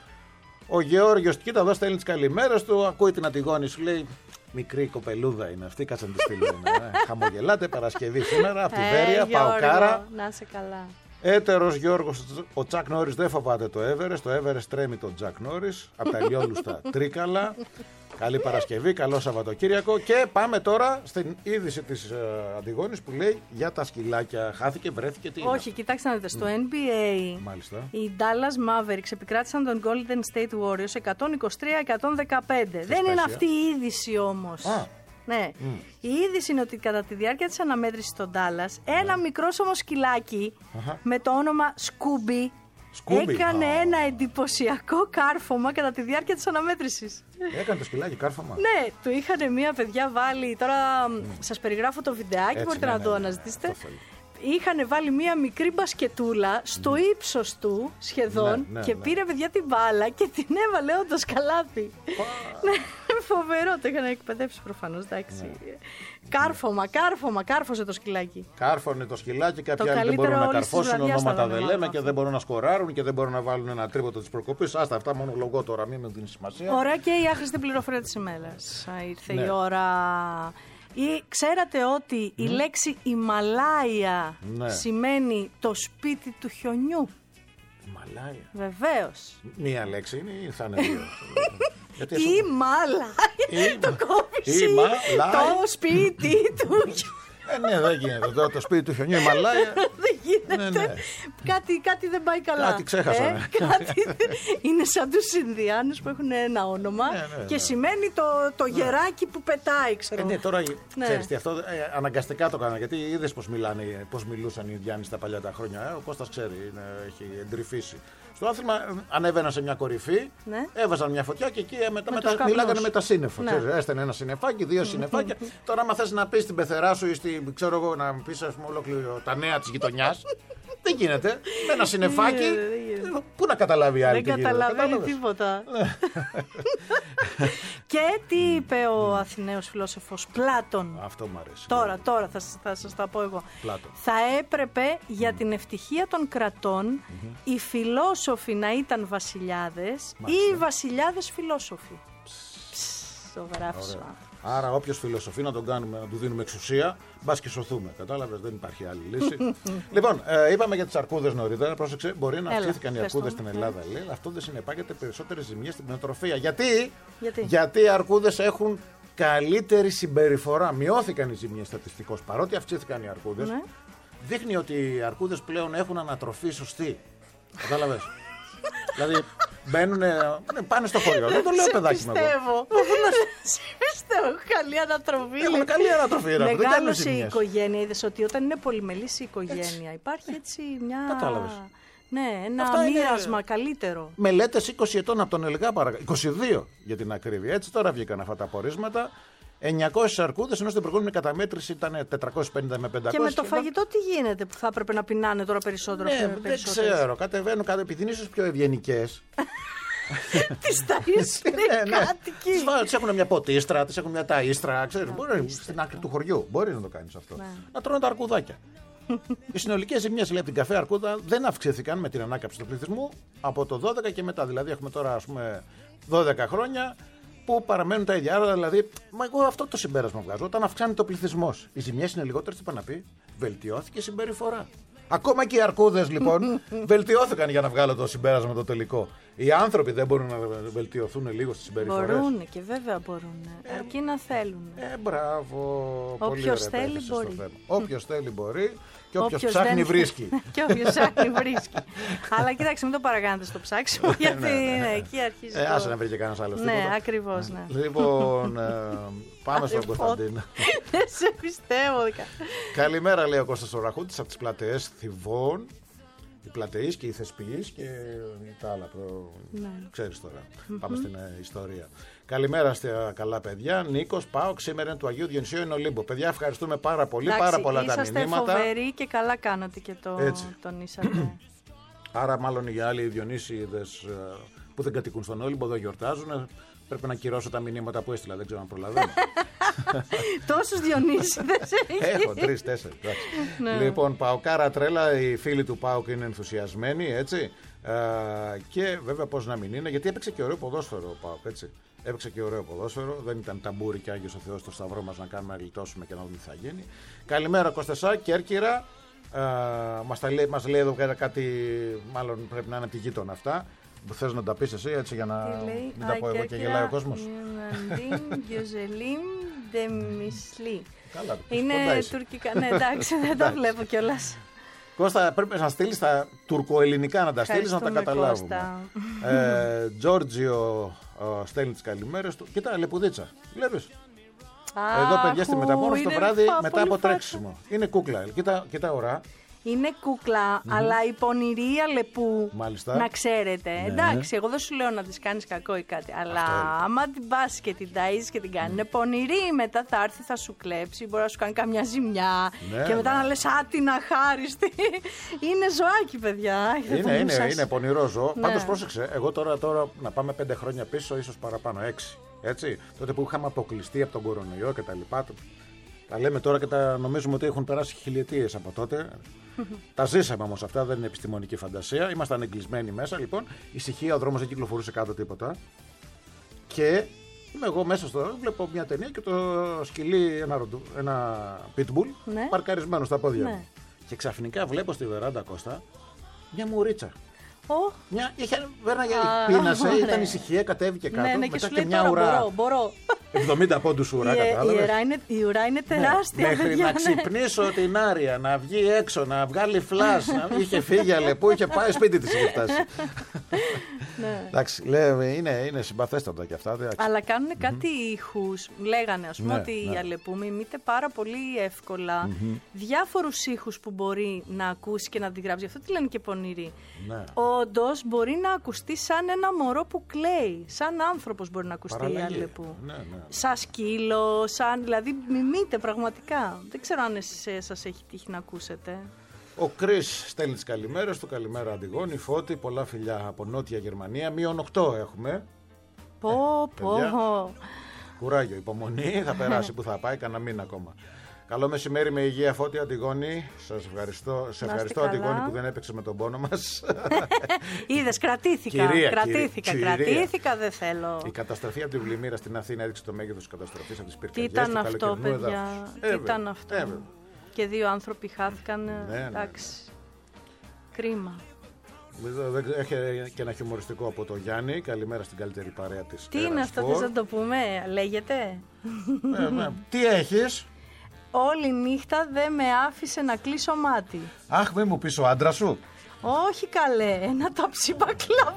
Ο Γεώργιος, κοίτα εδώ, στέλνει τις καλημέρες του. Ακούει την Αντιγόνη, σου λέει: μικρή κοπελούδα είναι αυτή, κάτσε να τη στείλω. ε. Χαμογελάτε, Παρασκευή σήμερα, από τη Βέρεια, Παοκάρα. Να είσαι καλά. Έτερος Γιώργος, ο Τσακ Νόρις δεν φοβάται το Everest. Το Everest τρέμει τον Τσακ Νόρις από τα ηλιόλουστα Τρίκαλα. Καλή Παρασκευή, καλό Σαββατοκύριακο. Και πάμε τώρα στην είδηση της uh, Αντιγόνης που λέει για τα σκυλάκια. Χάθηκε, βρέθηκε, τι είναι? Όχι, κοιτάξτε να δείτε. Στο N B A Μάλιστα. οι Dallas Mavericks επικράτησαν τον Golden State Warriors εκατόν είκοσι τρία εκατόν δεκαπέντε. Δεν είναι αυτή η είδηση όμως. Α. Ναι. Mm. Η είδηση είναι ότι κατά τη διάρκεια της αναμέτρησης στον Dallas, ένα yeah. μικρό όμως σκυλάκι uh-huh. με το όνομα Scooby Σκούμπι. Έκανε oh. ένα εντυπωσιακό κάρφωμα κατά τη διάρκεια της αναμέτρησης. Έκανε το σκυλάκι κάρφωμα. Ναι, του είχαν μία παιδιά βάλει. Τώρα mm. σας περιγράφω το βιντεάκι, έτσι, μπορείτε ναι, να ναι, το ναι, αναζητήσετε. Ναι, είχαν βάλει μία μικρή μπασκετούλα στο mm. ύψος του σχεδόν ναι, ναι, και ναι. πήρε παιδιά την μπάλα και την έβαλε όντως καλάθι. Ναι, φοβερό, το είχαν εκπαιδεύσει προφανώς, εντάξει. Ναι. Κάρφωμα, κάρφωμα, κάρφωσε το σκυλάκι. Κάρφωνε το σκυλάκι, κάποιοι άλλοι δεν μπορούν να καρφώσουν, ονόματα δεν λέμε και δεν μπορούν να σκοράρουν και δεν μπορούν να βάλουν ένα τρίποτο της προκοπής. Άστα, αυτά μόνο λογό τώρα, μην με δίνει σημασία. Ωραία, και η άχρηστη πληροφορία της ημέρας. Ήρθε ναι. η ώρα. Ή ξέρατε ότι mm. η λέξη Ιμαλάια ναι. σημαίνει το σπίτι του χιονιού? Μαλάια. Βεβαίως. Μία λέξη είναι ή θα είναι δύο? Η μάλα. Το κόβεις. Το σπίτι του χιονιού. Ε, ναι, δεν γίνεται. Εδώ το σπίτι του χιονιού, η Μαλάια. Δεν γίνεται. Ναι, ναι. Κάτι, κάτι δεν πάει καλά. Κάτι ξέχασα. Ε, κάτι... Είναι σαν τους Ινδιάνους που έχουν ένα όνομα ναι, ναι, και ναι. σημαίνει το, το ναι. γεράκι που πετάει, ξέρω. Ε, ναι, τώρα ναι. ξέρεις τι, αυτό ε, αναγκαστικά το έκανα. Γιατί είδες πώς, μιλάνε, πώς μιλούσαν οι Ινδιάνοι στα παλιά τα χρόνια. Ε, ο Κώστας ξέρει, είναι, έχει εντρυφήσει. Στο άθλημα ανέβαιναν σε μια κορυφή, ναι. έβαζαν μια φωτιά και εκεί μετά, με μετά μιλάγανε με τα σύννεφα. Ναι. Ξέρεις, έστελνε ένα συννεφάκι, δύο συννεφάκια. Τώρα, άμα θες να πεις στην πεθερά σου ή στην, ξέρω εγώ, να πεις ολόκληρο τα νέα της γειτονιάς, δεν γίνεται. Με ένα συννεφάκι, πού να καταλάβει η άλλη. Δεν καταλαβαίνει τίποτα. Και τι είπε ο Αθηναίος φιλόσοφος Πλάτων? Αυτό μου αρέσει. Τώρα, τώρα θα, θα σας τα πω εγώ. Πλάτων. Θα έπρεπε για την ευτυχία των κρατών οι φιλόσοφοι να ήταν βασιλιάδες ή οι βασιλιάδες φιλόσοφοι. Το γράψω. Άρα, όποιος φιλοσοφεί να τον κάνουμε, να του δίνουμε εξουσία, μπας και σωθούμε. Κατάλαβες, δεν υπάρχει άλλη λύση. Λοιπόν, ε, είπαμε για τις αρκούδες νωρίτερα. Πρόσεξε, μπορεί να αυξήθηκαν οι αρκούδες στην Ελλάδα, λέει, αλλά αυτό δεν συνεπάγεται περισσότερες ζημιές στην κτηνοτροφία. Γιατί? Γιατί? Γιατί οι αρκούδες έχουν καλύτερη συμπεριφορά. Μειώθηκαν οι ζημιές στατιστικώς, παρότι αυξήθηκαν οι αρκούδες. Ναι. Δείχνει ότι οι αρκούδες πλέον έχουν ανατροφή σωστή. Κατάλαβες. Δηλαδή μπαίνουν, πάνε στο χωριό. Δεν το λέω παιδάκι μου. Πιστεύω. Πιστεύω. Καλή ανατροφή. Έχουν καλή ανατροφή. Μεγάλωσε η οικογένεια. Είδες ότι όταν είναι πολυμελής η οικογένεια υπάρχει έτσι μια. Κατάλαβες. Ναι, ένα αυτά μοίρασμα είναι... καλύτερο. Μελέτες είκοσι ετών από τον ΕΛΓΑ, παρακαλώ. είκοσι δύο για την ακρίβεια. Έτσι τώρα βγήκαν αυτά τα πορίσματα. εννιακόσιες αρκούδες, ενώ στην προηγούμενη καταμέτρηση ήταν τετρακόσιες πενήντα με πεντακόσιες. Και με το φαγητό τι γίνεται που θα έπρεπε να πεινάνε τώρα περισσότερο? Ναι, δεν ξέρω. Κατεβαίνουν, επειδή είναι ίσως πιο ευγενικές. Τις ταΐσεις είναι κάτοικοι. Τις έχουν μια ποτίστρα, τις έχουν μια ταΐστρα. Ξέρεις, μπορεί στην άκρη του χωριού. Μπορεί να το κάνεις αυτό. Να τρώνε τα αρκουδάκια. Οι συνολικές ζημιές, λέει, από την καφέ αρκούδα δεν αυξήθηκαν με την ανάκαμψη του πληθυσμού από το δώδεκα και μετά. Δηλαδή έχουμε τώρα, ας πούμε, δώδεκα χρόνια που παραμένουν τα ίδια. Άρα, δηλαδή, μα εγώ αυτό το συμπέρασμα βγάζω. Όταν αυξάνεται ο πληθυσμός, οι ζημιές είναι λιγότερες. Τι είπα να πει? Βελτιώθηκε η συμπεριφορά. Ακόμα και οι αρκούδες, λοιπόν, βελτιώθηκαν για να βγάλω το συμπέρασμα το τελικό. Οι άνθρωποι δεν μπορούν να βελτιωθούν λίγο στις συμπεριφορές. Μπορούν και βέβαια μπορούν. Ε, αρκεί να θέλουν. Ε, μπράβο. Όποιος θέλει μπορεί. Όποιος θέλει μπορεί και όποιος ψάχνει δεν... βρίσκει. Και όποιος ψάχνει βρίσκει. Αλλά κοίταξε, μην το παρακάνετε στο ψάξιμο, γιατί ναι, ναι, ναι. εκεί αρχίζει. Ε, το... άσε να βρει και κανένας άλλος. Ναι, τίποτα. Ακριβώς. Ναι. Λοιπόν, ε, πάμε στον Κωνσταντίνο. Δεν σε πιστεύω. Καλημέρα, λέει ο Κώστας ο Ραχούτης από τις πλατεές Θηβών. Οι πλατεείς και οι θεσποιείς και τα άλλα. Προ... Ναι. Ξέρεις τώρα. Mm-hmm. Πάμε στην ε, ιστορία. Καλημέρα στα καλά παιδιά. Νίκος, ΠΑΟΚ, σήμερα είναι του Αγίου Διονυσίου, είναι Ολύμπο. Παιδιά, ευχαριστούμε πάρα πολύ. Εντάξει, πάρα πολλά τα μηνύματα. Είσαστε φοβεροί και καλά κάνατε και το τονίσατε. Άρα, μάλλον οι άλλοι Διονύσιδες που δεν κατοικούν στον Όλυμπο, εδώ γιορτάζουν. Πρέπει να κυρώσω τα μηνύματα που έστειλα. Δεν ξέρω αν προλαβαίνω. Τόσους Διονύσιδες έχει. Έχω τρεις, τέσσερις. Ναι. Λοιπόν, Παοκάρα τρέλα, οι φίλοι του ΠΑΟΚ είναι ενθουσιασμένοι, έτσι. Ε, και βέβαια πώς να μην είναι, γιατί έπαιξε και ωραίο ποδόσφαιρο ο ΠΑΟΚ, έτσι. Έπαιξε και ωραίο ποδόσφαιρο, δεν ήταν ταμπούρι και Άγιος ο Θεός στο σταυρό μας να κάνουμε να γλιτώσουμε και να δούμε τι θα γίνει. Καλημέρα Κωστασά, Κέρκυρα. Ε, μας, λέει, μας λέει εδώ πέρα κάτι, μάλλον πρέπει να είναι από τη γείτονα αυτά. Που θες να τα πεις εσύ, έτσι, για να λέει, μην τα πω εγώ και γελάει ο κόσμος. Καλά, είναι τουρκικά, ναι, εντάξει, δεν τα βλέπω κιόλας. Κώστα, πρέπει να στείλεις τα τουρκοελληνικά, να τα στείλεις να τα καταλάβουμε. ε, Τζόρτζιο στέλνει τις καλημέρες του. Κοίτα, λεπουδίτσα, βλέπεις. Εδώ παιδιά στη μεταμόρφωση το βράδυ μετά από τρέξιμο. Είναι κούκλα, κοίτα, κοίτα ώρα. Είναι κούκλα, mm-hmm. αλλά η πονηρή Αλεπού, μάλιστα, να ξέρετε. Ναι. Εντάξει, εγώ δεν σου λέω να της κάνεις κακό ή κάτι, αλλά άμα την πας και την ταΐζεις και την κάνεις, είναι πονηρή. Μετά θα έρθει, θα σου κλέψει, μπορεί να σου κάνει καμιά ζημιά. Ναι, και μετά ναι. να λες, α, την αχάριστη. Είναι ζωάκι, παιδιά. Είναι, είναι, είναι πονηρό ζώο. Ναι. Πάντως πρόσεξε, εγώ τώρα, τώρα να πάμε πέντε χρόνια πίσω, ίσως παραπάνω, έξι. Έτσι, τότε που είχαμε αποκλειστεί από τον κορονοϊό και τα λοιπά. Τα λέμε τώρα και τα νομίζουμε ότι έχουν περάσει χιλιετίες από τότε. Τα ζήσαμε όμως αυτά, δεν είναι επιστημονική φαντασία. Ήμασταν εγκλεισμένοι μέσα. Λοιπόν, ησυχία, ο δρόμος δεν κυκλοφορούσε κάτω τίποτα. Και είμαι εγώ μέσα στο. Βλέπω μια ταινία και το σκυλί, ένα, ροντου, ένα pitbull, ναι, παρκαρισμένο στα πόδια μου. Ναι. Και ξαφνικά βλέπω στη βεράντα, Κώστα, μια μουρίτσα. Oh. Μια, είχε, βέρναγε, ah, πίνασε, oh, ήταν ναι. ησυχία, κατέβηκε κάτω. Ναι, ναι, μετά και, και μια ουρά. Μπορώ, μπορώ. εβδομήντα πόντους ουρά, κατάλαβες. Η, η ουρά είναι τεράστια. Ναι, μέχρι παιδιά, να ξυπνήσω ναι. την Άρια, να βγει έξω, να βγάλει φλάς. να... Είχε φύγει Αλεπού, είχε πάει σπίτι της, είχε φτάσει. Ναι. Εντάξει, λέμε, είναι, είναι συμπαθέστατα κι αυτά. Εντάξει. Αλλά κάνουν κάτι mm-hmm. ήχους. Λέγανε, ας πούμε, ναι, ότι ναι. η Αλεπού μιμείται πάρα πολύ εύκολα mm-hmm. διάφορους ήχους που μπορεί να ακούσει και να αντιγράψει. Γι' αυτό τη λένε και πονηρή. Ναι. Όντως μπορεί να ακουστεί σαν ένα μωρό που κλαίει. Σαν άνθρωπος μπορεί να ακουστεί Παραλλαγή. η Αλεπού. Ναι, ναι. Σαν σκύλο, σαν. Δηλαδή μιμείται πραγματικά. Δεν ξέρω αν σας έχει τύχει να ακούσετε. Ο Κρίς στέλνει τις καλημέρες του. Καλημέρα Αντιγόνη, Φώτη, πολλά φιλιά από Νότια Γερμανία. Μείον οκτώ έχουμε. Πω, πω. Ε, κουράγιο, υπομονή, θα περάσει που θα πάει, κανένα μήνα ακόμα. Καλό μεσημέρι με υγεία, Φώτη, Αντιγόνη. Σας ευχαριστώ, σε ευχαριστώ Αντιγόνη που δεν έπαιξε με τον πόνο μας. Είδες, κρατήθηκα, κυρία, κρατήθηκα, κυρία. κρατήθηκα, δεν θέλω. Η καταστροφή από τη Βλημήρα στην Αθήνα έδειξε το μέγεθος της καταστροφής από τις πυρκαγιές. Τι ήταν αυτό, παιδιά, τι ήταν αυτό. Και δύο άνθρωποι χάθηκαν, ναι, εντάξει, ναι. Κρίμα. Έχει και ένα χιουμοριστικό από το Γιάννη. Καλημέρα στην καλύτερη παρέα της. Τι είναι αυτό, θες να το πούμε, λέγεται. ε, ναι. Τι έχεις? Όλη νύχτα δεν με άφησε να κλείσω μάτι. Αχ, μην μου πεις ο άντρας σου. Όχι καλέ, ένα ταψί μπακλαβά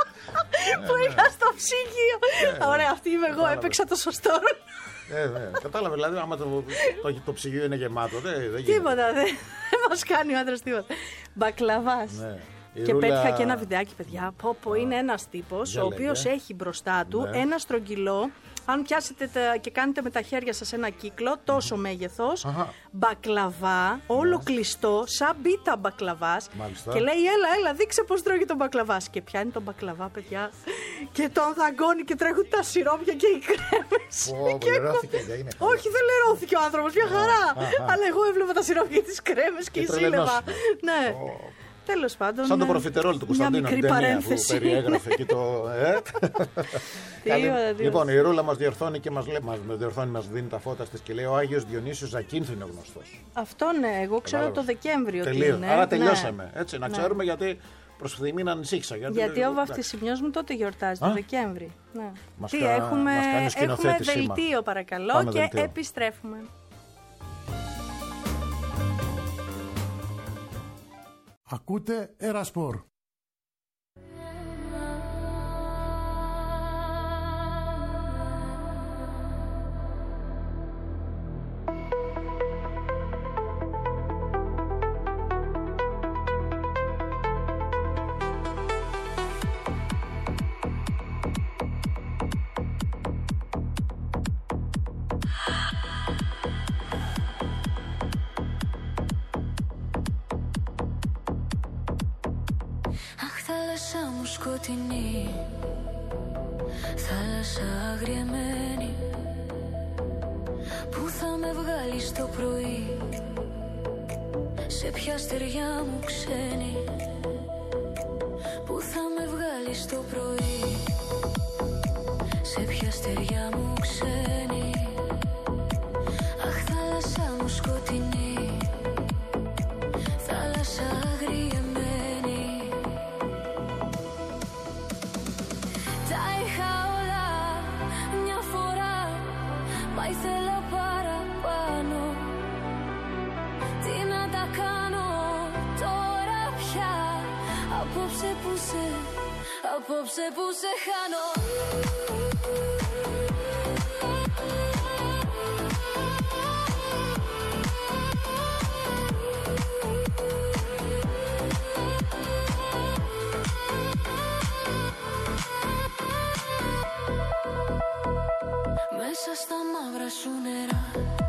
που είχα στο ψυγείο. Ωραία, αυτή είμαι εγώ, έπαιξα το σωστό ρόλο. Ε, ναι. Κατάλαβε, δηλαδή, άμα το, το, το ψυγείο είναι γεμάτο, δεν, δεν τίποτα, δεν, δεν μας κάνει ο άντρας τίποτα. Μπακλαβάς. Ναι. Και ρούλα... πέτυχα και ένα βιντεάκι, παιδιά. Πω, πω, είναι ένας τύπος, ο οποίος έχει μπροστά του ναι. ένα στρογγυλό. Αν πιάσετε τα, και κάνετε με τα χέρια σας ένα κύκλο, τόσο mm. μέγεθος, Αχα. μπακλαβά, όλο yes. κλειστό, σαν μπίτα μπακλαβάς. Μάλιστα. Και λέει, έλα, έλα, δείξε πώς τρώγει τον μπακλαβάς. Και πιάνει τον μπακλαβά, παιδιά, και τον δαγκώνει και τρέχουν τα σιρόπια και οι κρέμες. Oh, και λερώθηκε, εγώ... είναι Όχι, δεν λερώθηκε ο άνθρωπος, μια χαρά. Oh. Αλλά εγώ έβλεπα τα σιρόπια και τις κρέμες και, και ζήλευα. Ναι. Oh. Τέλος πάντων. Σαν το προφιτερόλ του Κωνσταντίνου, την ταινία που περιέγραφε εκεί το. Ε? Λοιπόν, η Ρούλα μας διορθώνει και μας, λέει, μας, διορθώνει, μας δίνει τα φώτα της και λέει: ο Άγιος Διονύσιος Ζακίνθου είναι γνωστός. Αυτό ναι, εγώ ξέρω το Δεκέμβριο. Τελείω. Άρα τελειώσαμε. Ναι. Έτσι, να ξέρουμε ναι. γιατί προς φθιμή να ανησύχησα. Γιατί, γιατί λέω, ο βαφτισιμιός μου τότε γιορτάζει, το Δεκέμβρη. Ναι. Μας Τι, κα... έχουμε, μας έχουμε δελτίο παρακαλώ. Πάμε και δελτίο. Επιστρέφουμε. Ακούτε Ερασπορ. Θάλασσα μου σκοτεινή, θάλασσα αγριεμένη, πού θα με βγάλεις το πρωί, σε ποια στεριά μου ξένη, πού θα με βγάλεις το πρωί, σε ποια στεριά μου ξένη. Αχ, θάλασσα μου σκοτεινή, θάλασσα αγριεμένη. Μα ήθελα παραπάνω. Τι να τα κάνω τώρα πια. Απόψε που σε, απόψε που σε χάνω. Μέσα στα μαύρα σου νερά,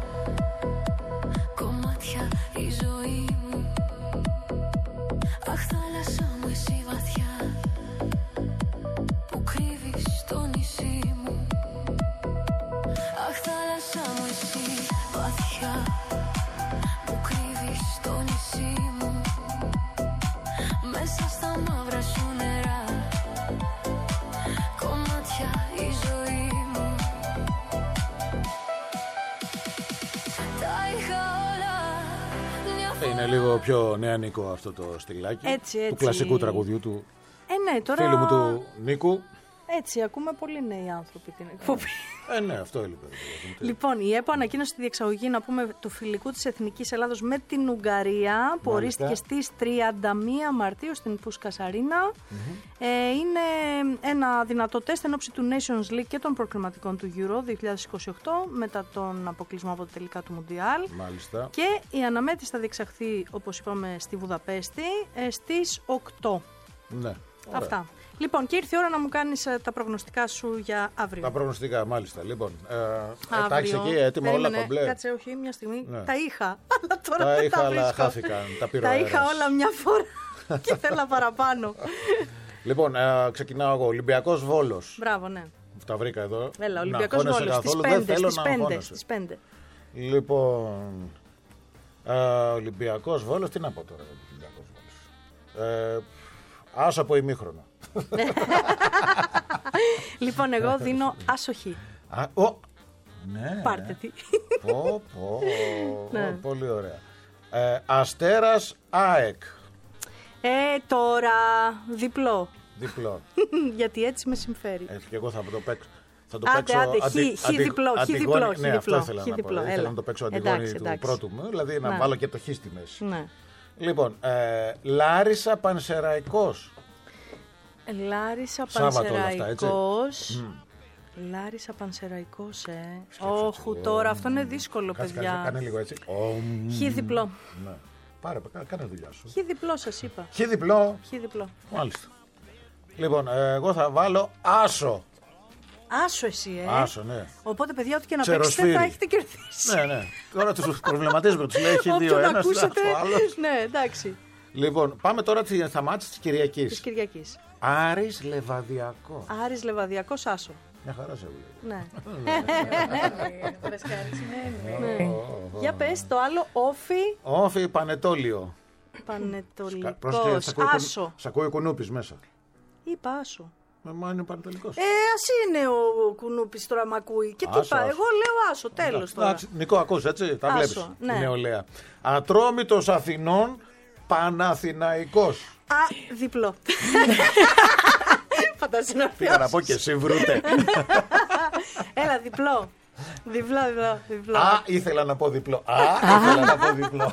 κομμάτια η ζωή μου. Αχ, θάλασσα μου εσύ βαθιά, που κρύβεις το νησί μου. Αχ, θάλασσα μου εσύ βαθιά, που κρύβεις το νησί μου. Μέσα στα μαύρα σου νερά, κομμάτια η ζωή μου. Είναι λίγο πιο νεανικό αυτό το στυλάκι. Έτσι, έτσι. Του κλασικού τραγουδιού του Ε, ναι, τώρα... φίλου μου του Νίκου. Έτσι, ακούμε πολύ νέοι άνθρωποι την εκπομπή. Ε, ναι, αυτό έλειπε. Λοιπόν, η ΕΠΟ ανακοίνωσε τη διεξαγωγή, να πούμε, του φιλικού της Εθνικής Ελλάδος με την Ουγγαρία, που ορίστηκε στις τριάντα μία Μαρτίου στην Πούσκας Αρίνα. Mm-hmm. Ε, είναι ένα δυνατό τεστ εν ώψη του Nations League και των προκριματικών του Euro δύο χιλιάδες είκοσι οκτώ, μετά τον αποκλεισμό από τα τελικά του Μουντιάλ. Μάλιστα. Και η αναμέτρηση θα διεξαχθεί, όπως είπαμε, στη Βουδαπέστη ε, στις οκτώ. Ναι. Ωραία. Αυτά. Λοιπόν, και ήρθε η ώρα να μου κάνεις ε, τα προγνωστικά σου για αύριο. Τα προγνωστικά, μάλιστα. Λοιπόν, ε, ε, τα έχεις εκεί έτοιμα όλα κομπλέ. Κάτσε, όχι, μια στιγμή. Ναι. Τα είχα, αλλά τώρα τα δεν είχα, τα αλλά βρίσκω. χάθηκαν. Τα πήρε ο Τα αέρας. είχα όλα μια φορά και ήθελα παραπάνω. Λοιπόν, ε, ξεκινάω εγώ. Ολυμπιακός Βόλος. Μπράβο, ναι. Τα βρήκα εδώ. Έλα, Ολυμπιακός να Βόλος, στις καθόλου, πέντε, δεν στις θέλω πέντε, να στις πέντε. Λοιπόν, ε, Ολυμπιακός Βόλος, τι να πω τώρα. Ολυμπιακός Βόλος. Ε, άσο από ημίχρονο. Λοιπόν, εγώ δίνω άσοχη. Α, ο, ναι. Πάρτε τι. Πω, πω, Ναι. πολύ ωραία. Ε, Αστέρας ΑΕΚ. Ε, τώρα διπλό. Διπλό. Γιατί έτσι με συμφέρει. Έτσι και εγώ θα το παίξω. Θα το Άντε, παίξω άντε, αντι- χ, χ αντι- διπλό, χ αντιγόνη- διπλό, χ Ναι, αυτό διπλό, ήθελα χ να πω. διπλό, Ήθελα έλα. να το παίξω Εντάξει, αντιγόνη του εντάξει. πρώτου μου, δηλαδή να Ναι. βάλω και το χ στη μέση. Ναι. Λοιπόν, ε, Λάρισα Πανσεραϊκός. Λάρισα Σάββατο όλα αυτά, έτσι. Πανσεραϊκός. Λάρισα Πανσεραϊκός, ε. Σκέψου, Όχου έτσι. τώρα, αυτό είναι δύσκολο, Κάτσε, κάτσε, παιδιά. κάνε λίγο έτσι. Ομ. Χ διπλό. Ναι. Πάρε, κα- κάνε δουλειά σου. Χ διπλό σας είπα. Χ διπλό. Χ διπλό. Μάλιστα. Λοιπόν, ε, εγώ θα βάλω άσο. Άσο εσύ, ε. Άσο, ναι. Οπότε, παιδιά, ό,τι και να Ξεροσφύρι. παίξετε θα έχετε κερδίσει. Ναι, ναι. Τώρα τους προβληματίζουμε, τους λέει έχει δύο Όποιον ένας, ακούσετε. ο άλλος. Ναι, εντάξει. Λοιπόν, πάμε τώρα στα μάτια της Κυριακής. Της Κυριακής. Άρης Λεβαδιακό. Άρης Λεβαδιακός, άσο. Μια χαρά σε βλέπω. Ναι. Ναι. Για πες το άλλο, όφι Όφι Πανετόλιο. πανετολικός. Άσο. Σ' ακούει ο Κουνούπης μέσα. Είπα άσο. Ε, Μα είναι Πανετολικός. Ε, ας είναι ο Κουνούπης τώρα μ' ακούει. Και τι Άσο, είπα, άσο. εγώ λέω άσο, τέλος τώρα. Εντάξει, Νικό, ακούς έτσι, τα Άσο, βλέπεις. ναι. Η νεολαία. Ατρόμητος Αθηνών Παναθηναϊκός. Α, διπλό. Φαντάζομαι να Πήγα να πω και εσύ βρούτε. Έλα, διπλό. Διπλό, διπλό, διπλό. Α, ήθελα να πω διπλό. Α, ήθελα να πω διπλό.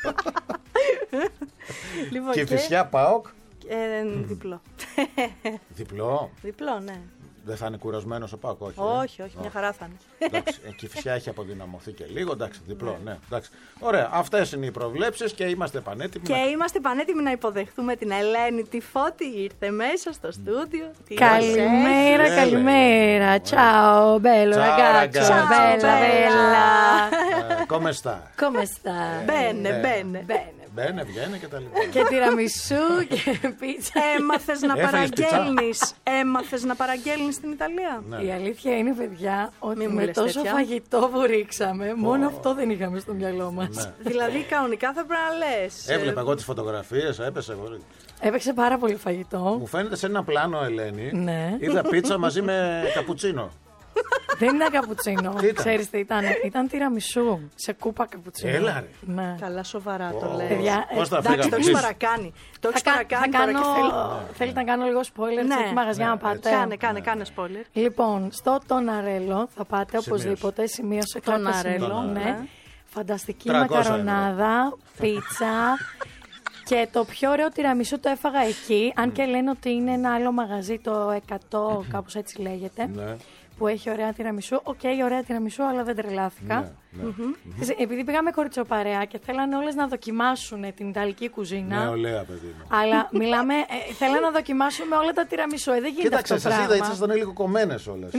Λοιπόν, Και η Φυσιά ΠΑΟΚ. Ε, διπλό. Διπλό. Διπλό, ναι. Δεν θα είναι κουρασμένος ο ΠΑΟΚ, όχι. ε? Όχι, όχι, μια χαρά θα είναι. Εντάξει, η Κηφισιά έχει αποδυναμωθεί και λίγο. Εντάξει, διπλό, ναι. Εντάξει. Ωραία, αυτές είναι οι προβλέψεις και είμαστε πανέτοιμοι. Και να... είμαστε πανέτοιμοι να υποδεχτούμε την Ελένη τη Φώτη. Ήρθε μέσα στο στούντιο. Τι Καλημέρα, Έλα. καλημέρα. Ciao, bello Ciao, ragazzo. ragazzi. Bella, bella. Come sta? Come sta? Μπαίνε, Ναι. μπαίνε. Bene. Μπαίνε, βγαίνε και τα λοιπά. Και τυραμισού και πίτσα. Έμαθες να Έφαγες πιτσα? παραγγέλνεις. Έμαθες να παραγγέλνεις στην Ιταλία. Ναι. Η αλήθεια είναι, παιδιά, ότι Μη μου με λες τόσο τέτοια. φαγητό που ρίξαμε, μόνο αυτό δεν είχαμε στο μυαλό μας. Ναι. Δηλαδή, κανονικά θα πρέπει να λες. Έβλεπα εγώ τις φωτογραφίες, έπεσε εγώ. Έπαιξε πάρα πολύ φαγητό. Μου φαίνεται σε ένα πλάνο, Ελένη. Ναι. Είδα πίτσα μαζί με καπουτσίνο. Δεν ήταν καπουτσίνο. Τι ήταν? Ξέρεις τι ήταν? Ήταν τυραμισού σε κούπα καπουτσίνο. Έλα, ρε. Ναι. Καλά, σοβαρά το Ω, λες. Παιδιά, ε, Πώς τα Εντάξει, φύγαμε το έχεις εμείς? παρακάνει. Το έχεις Θα, κα- θα παρακάνει τώρα κάνω, και θέλω. θέλετε να κάνω λίγο spoiler Ναι. σε τι μαγαζιά Ναι, να πάτε? Κάνε, κάνε, κάνε spoiler. Λοιπόν, στο Τοναρέλο θα πάτε Σημείωσε. οπωσδήποτε. Σημείωσε κάποιο Τοναρέλο, σημείο, ναι. ναι. Φανταστική τριακόσια μακαρονάδα, πίτσα. Και το πιο ωραίο τυραμισού το έφαγα εκεί. Αν και λένε ότι είναι ένα άλλο μαγαζί, το εκατό, κάπως έτσι λέγεται. Ναι. Που έχει ωραία τυραμισού. Οκ, ωραία τυραμισού, αλλά δεν τρελάθηκα. Ναι, ναι. Ξέρεις, επειδή πήγαμε κοριτσοπαρέα και θέλανε όλες να δοκιμάσουν την Ιταλική κουζίνα. Νεολαία, παιδί μου. Αλλά μιλάμε, ε, θέλανε να δοκιμάσουμε όλα τα τυραμισού. Ε, δεν γίνεται Κοίταξε, αυτό το σας είδα, πράγμα. ήσασταν λίγο κομμένες όλες.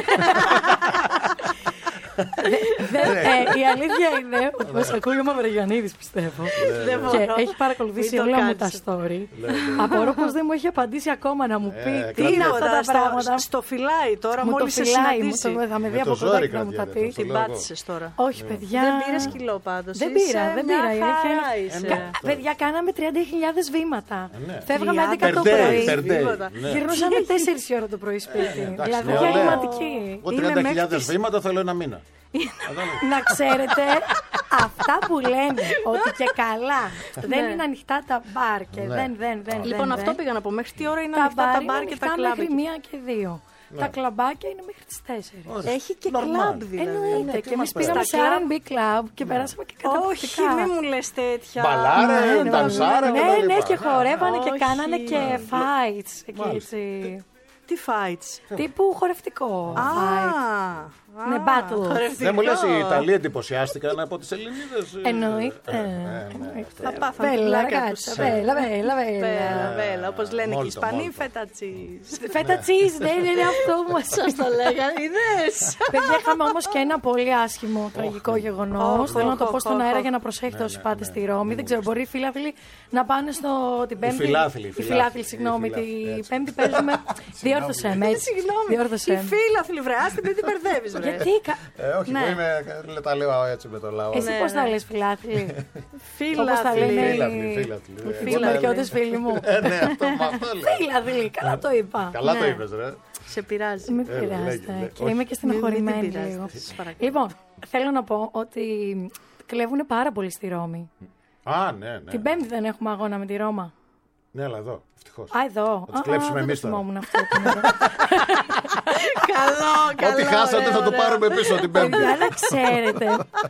Δεν- ε, η αλήθεια είναι ότι μας ακούει ο Μαυρογιαννίδης, πιστεύω. Δεν Και μπορώ. έχει παρακολουθήσει Μην το όλα μου τα κάνεις. story. Απορώ πως δεν μου έχει απαντήσει ακόμα να μου πει Ε, τι είναι κρατιέται. αυτά τα στο, πράγματα. στο φυλάει τώρα, Μου το μόλις σε φυλάει, μου συναντήσει. το, θα με δει Με από το ζόρι κοντά και να μου τα κρατιέται, πει. αυτό. Την λέω εγώ. πάτησες τώρα. Όχι, παιδιά. Δεν πήρες κιλό πάντως. Δεν Είσαι πήρα, δεν μια πήρα. Η αλήθεια χαρά είναι- είσαι. ναι. Παιδιά, κάναμε τριάντα χιλιάδες βήματα. Ε, ναι. Φεύγαμε έντεκα το Per day, πρωί. per day. Βήματα. Ναι. Γυρνούσαμε τέσσερις η ώρα το πρωί σπίτι. εντάξει, Δηλαδή, νεολαία. διαλυματική. Εγώ Είναι τριάντα χιλιάδες μέχρι τις- βήματα θέλω ένα μήνα. Κατάλαβες. Να ξέρετε, αυτά που λένε ότι και καλά δεν είναι ανοιχτά τα μπαρ και Ναι. δεν, δεν, δεν. Λοιπόν, δεν, αυτό δεν. πήγα να πω. Μέχρι τι ώρα είναι Τα ανοιχτά μπαρ τα είναι μπαρ και τα ανοιχτά κλαμπ. μέχρι μία και δύο. Τα κλαμπάκια είναι μέχρι τις τέσσερις. Ωραία. Έχει και Normal. κλαμπ δηλαδή. Εννοείται. ναι, και τι εμείς μας πήγαμε πέρασε. σε αρ εν μπι club και περάσαμε και Όχι, καταπληκτικά. μη μου λες τέτοια. Μπαλάρα, Ναι, ναι, ντανσάρα ναι, και τα ναι, λοιπά. και χορεύανε και Όχι. κάνανε και fights εκεί Μάλιστα. έτσι. Τι fights. Τύπου χορευτικό Α, fight. α, Ναι, battle. χορευτικό. Δεν μου λες, οι Ιταλοί εντυπωσιάστηκαν από τις Ελληνίδες. ε, Εννοείται. ε, ε, ναι, Εννοείται. Θα πάθαν τη Μπέλα, βλάκα ragazza, τους. μπέλα, μπέλα, Βέλα, μπέλα. βέλα, όπως λένε και οι Molto, Ισπανοί, molto. φέτα τσίζ. Φέτα cheese, δεν είναι αυτό που μας Σας το λέγανε, είδες. Παιδιά, είχαμε όμως και ένα πολύ άσχημο τραγικό γεγονός. Όχ, Θέλω να το όχ, πω στον όχ, αέρα όχ. για να προσέχετε όσοι πάτε στη Ρώμη. ναι, Δεν ξέρω, μπορεί οι φίλαθλοι να πάνε στο την Πέμπτη. φιλάθλοι, οι Οι φιλάθλοι, φιλάθλοι, οι συγγνώμη. φιλάθλοι, Την έτσι. Πέμπτη παίζουμε. Διόρθωσέ με. έτσι. Συγγνώμη. Διόρθωσέ Οι με. φίλαθλοι, βρε, άστε, μην την μπερδεύεις, βρε. Γιατί. κα- Ε, όχι, Ναι. εγώ είμαι, τα λέω έτσι με το λαό. Εσύ Ναι, πώς ναι. τα λες, φιλάθλοι. Όπως τα Φίλαθλοι. λένε Φίλαθλοι, οι φίλαθλοι, ε. οι Φίλαθλοι. μερικιώτες φίλοι μου. Ε, ναι, αυτό, μα αυτό λέω. Φίλαθλοι, καλά το είπα. Καλά το Ναι. είπες, ρε. Σε πειράζει. Μην Έλα, λέγε, πειράζετε. λέγε. Και Όχι. είμαι και στενοχωρημένη Μην- μην την λίγο. πειράζετε, σας παρακαλώ. Λοιπόν, θέλω να πω ότι κλέβουν πάρα πολύ στη Ρώμη. Α, ναι, ναι. Την Πέμπτη δεν έχουμε αγώνα με τη Ρώμα. Ναι, αλλά εδώ, ευτυχώς. Α, εδώ. Θα τους Α, κλέψουμε δεν εμείς το τώρα. θυμόμουν αυτό την ώρα. Καλό, καλό. Ό,τι χάσατε ωραίο, θα το ωραίο. πάρουμε πίσω την Πέμπτη. Παιδιά, να ξέρετε.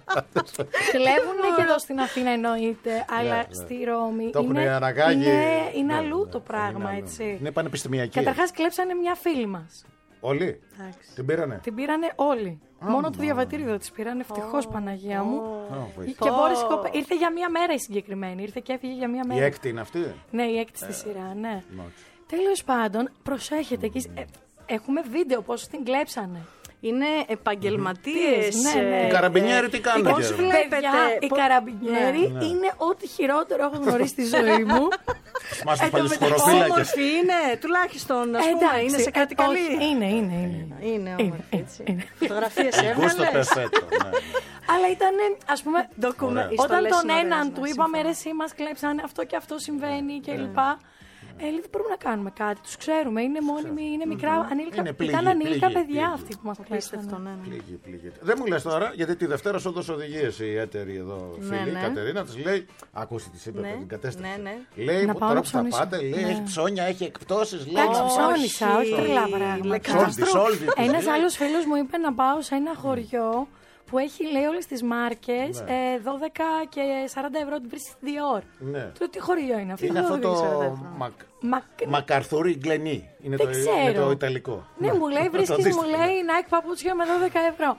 Κλέβουν και εδώ στην Αθήνα εννοείται, αλλά ναι. στη Ρώμη Το έχουν είναι, αναγκάγει. είναι, είναι Ναι, αλλού ναι, το πράγμα, είναι αλλού. έτσι. Είναι πανεπιστημιακή. Καταρχάς κλέψανε μια φίλη μας. Όλοι. Εντάξει. Την πήρανε. Την πήρανε όλοι. Μόνο το διαβατήριο της πήρανε, ευτυχώς Παναγία μου. Α, βοήθεια. Και μπόρεσε, η κοπε- ήρθε για μία μέρα η συγκεκριμένη. Ήρθε και έφυγε για μία Η μέρα. έκτη είναι αυτή. Ναι, η έκτη στη σειρά, ναι. Μάλιστα. Τέλος πάντων, προσέχετε εκεί. ε, έχουμε βίντεο πώς την κλέψανε. Είναι επαγγελματίες. Ναι, ναι. ε, Οι καραμπινιέροι τι κάνουν, πώς Γέροντα? βλέπετε, Παιδιά, οι πώς- καραμπινιέροι Ναι. είναι ό,τι χειρότερο έχω γνωρίσει στη ζωή μου. Μας τους Εν τω μεταξύ, παλιοσχωροφύλακες. Όμορφη είναι, τουλάχιστον, ας πούμε, Εντάξει, είναι σε κάτι ε, καλή. όχι, είναι, είναι, είναι. Είναι όμορφη, είναι, έτσι. είναι. Φωτογραφίες Γκούστο έβγαλες. περφέτο. ναι, ναι. Αλλά ήταν, ας πούμε, Ντοκουμε- Ωραία. οι όταν στολές τον είναι ωραίες, έναν ναι, του συμφωνώ. είπαμε ρε εσύ μας κλέψανε αυτό και αυτό συμβαίνει κλπ. Ε, λέει, δεν μπορούμε να κάνουμε κάτι. Τους ξέρουμε. Είναι μόνιμοι, είναι μικρά. Ανήλικα, Είναι πληγή, ήταν ανήλικα πληγή, παιδιά πληγή. αυτοί που μας Απίστευτο, κλείσανε. ναι, ναι. Πληγή, πληγή. Δεν μου λες τώρα, γιατί τη Δευτέρα σου έδωσε οδηγίες η έτερη εδώ Ναι, φίλη, η ναι. Κατερίνα, της λέει, ακούστε τις είπε, Ναι, την κατέστρεψε. ναι, ναι. Λέει, Να που πάω τώρα να που θα ψωνίσω. πάτε, λέει, Ναι. έχει ψώνια, έχει εκπτώσεις, λέει. Εντάξει, Όχι. ψώνισα, όχι τρελά πράγματα. Σόλτι, σόλτι. της Ένας λέει. άλλος φίλος μου είπε να πάω σε ένα χωριό που έχει, λέει, όλες τις μάρκες Ναι. ε, δώδεκα και σαράντα ευρώ την βρίσκει Dior. Ναι. Του λέω, τι χωριό είναι αυτό. Είναι αυτό δώδεκα και σαράντα το ευρώ. Μακ... Μα... Μακαρθούρι Γκλενί. Είναι Δεν το, ξέρω. είναι το ιταλικό. Ναι, μου λέει, Το βρίσκεις, μου αντίστοιχο. λέει, Nike παπούτσια με δώδεκα ευρώ.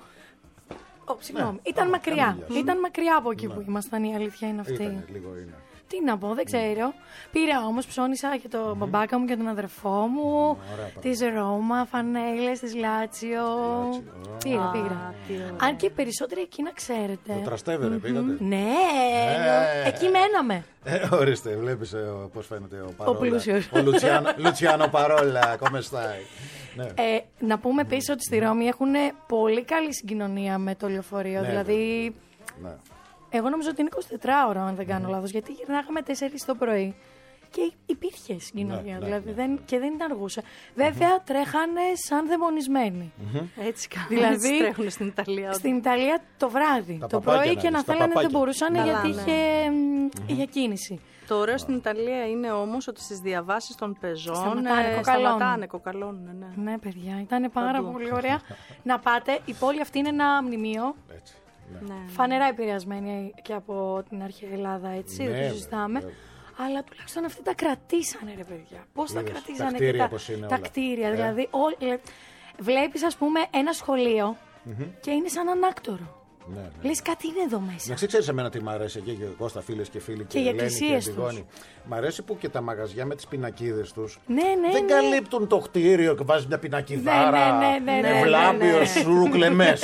Ω, συγγνώμη, Ναι. ήταν Α, μακριά. καμία. Ήταν μακριά από εκεί που ήμασταν, η αλήθεια είναι αυτή. Ήτανε, λίγο είναι. Τι να πω, δεν ξέρω. Πήρα όμως, ψώνισα και τον μπαμπάκα μου και τον αδερφό μου. Της Ρώμα, φανέλες, της Λάτσιο. Πήρα, πήρα. τι ωραία. Αν και περισσότεροι εκεί να ξέρετε. Το Τραστέβερε πήγατε. Ναι, Ε. εκεί μέναμε. Ε, ορίστε, βλέπεις ε, πώς φαίνεται ο Παρόλα. πλούσιος. Ο Λουτσιάνο, Λουτσιάνο Παρόλα, come stai. Ναι. Ε, να πούμε επίσης ότι στη Ρώμη έχουν πολύ καλή συγκοινωνία με το λεωφορείο. Ναι, δηλαδή, Ναι. εγώ νομίζω ότι είναι εικοσιτετράωρο, αν δεν κάνω λάθος, γιατί γυρνάγαμε τέσσερις το πρωί. Και υπήρχε συγκοινωνία, Ναι, ναι, δηλαδή ναι. Δεν, και δεν ήταν αργούσα. Βέβαια, τρέχανε σαν δαιμονισμένοι. Έτσι κάνουν. Δηλαδή, Έτσι τρέχουν στην Ιταλία. Στην Ιταλία το βράδυ. Τα το παπάκια πρωί να και δεις, να τα θέλανε δεν παπάκια. μπορούσαν Καλά, γιατί ναι. είχε, μ, είχε κίνηση. Το ωραίο στην Ιταλία είναι όμως ότι στις διαβάσεις των πεζών Σταματάνε, ε, κοκαλώνουν. σταματάνε, κοκαλώνουν. Ναι. Ναι, παιδιά, ήταν πάρα Παντού. πολύ ωραία. Να πάτε, η πόλη αυτή είναι ένα μνημείο. Έτσι. Ναι. Ναι. Φανερά επηρεασμένη και από την αρχαία Ελλάδα, έτσι, Ναι, δεν το βέβαια, συζητάμε. βέβαια. Αλλά τουλάχιστον αυτοί τα κρατήσανε, ρε παιδιά. Πώς τα Είδες, κρατήσανε τα και κτίρια τα, πώς είναι τα όλα. κτίρια. Ε. Δηλαδή, όλ, ε, βλέπεις, ας πούμε, ένα σχολείο και είναι σαν ανάκτορο. Ναι, ναι. Λες κάτι είναι εδώ μέσα. Να ξέρεις εμένα τι μ' αρέσει εκεί και εγώ στα φίλες και φίλοι και, οι η Ελένη και η εκκλησίες Αντιγόνη. Μ' αρέσει που και τα μαγαζιά με τις πινακίδες τους Ναι, ναι, δεν ναι. καλύπτουν το κτίριο και βάζει μια πινακιδάρα Ναι, ναι, ναι, ναι, με ναι, βλάμπιο ναι. σουρουκλεμές.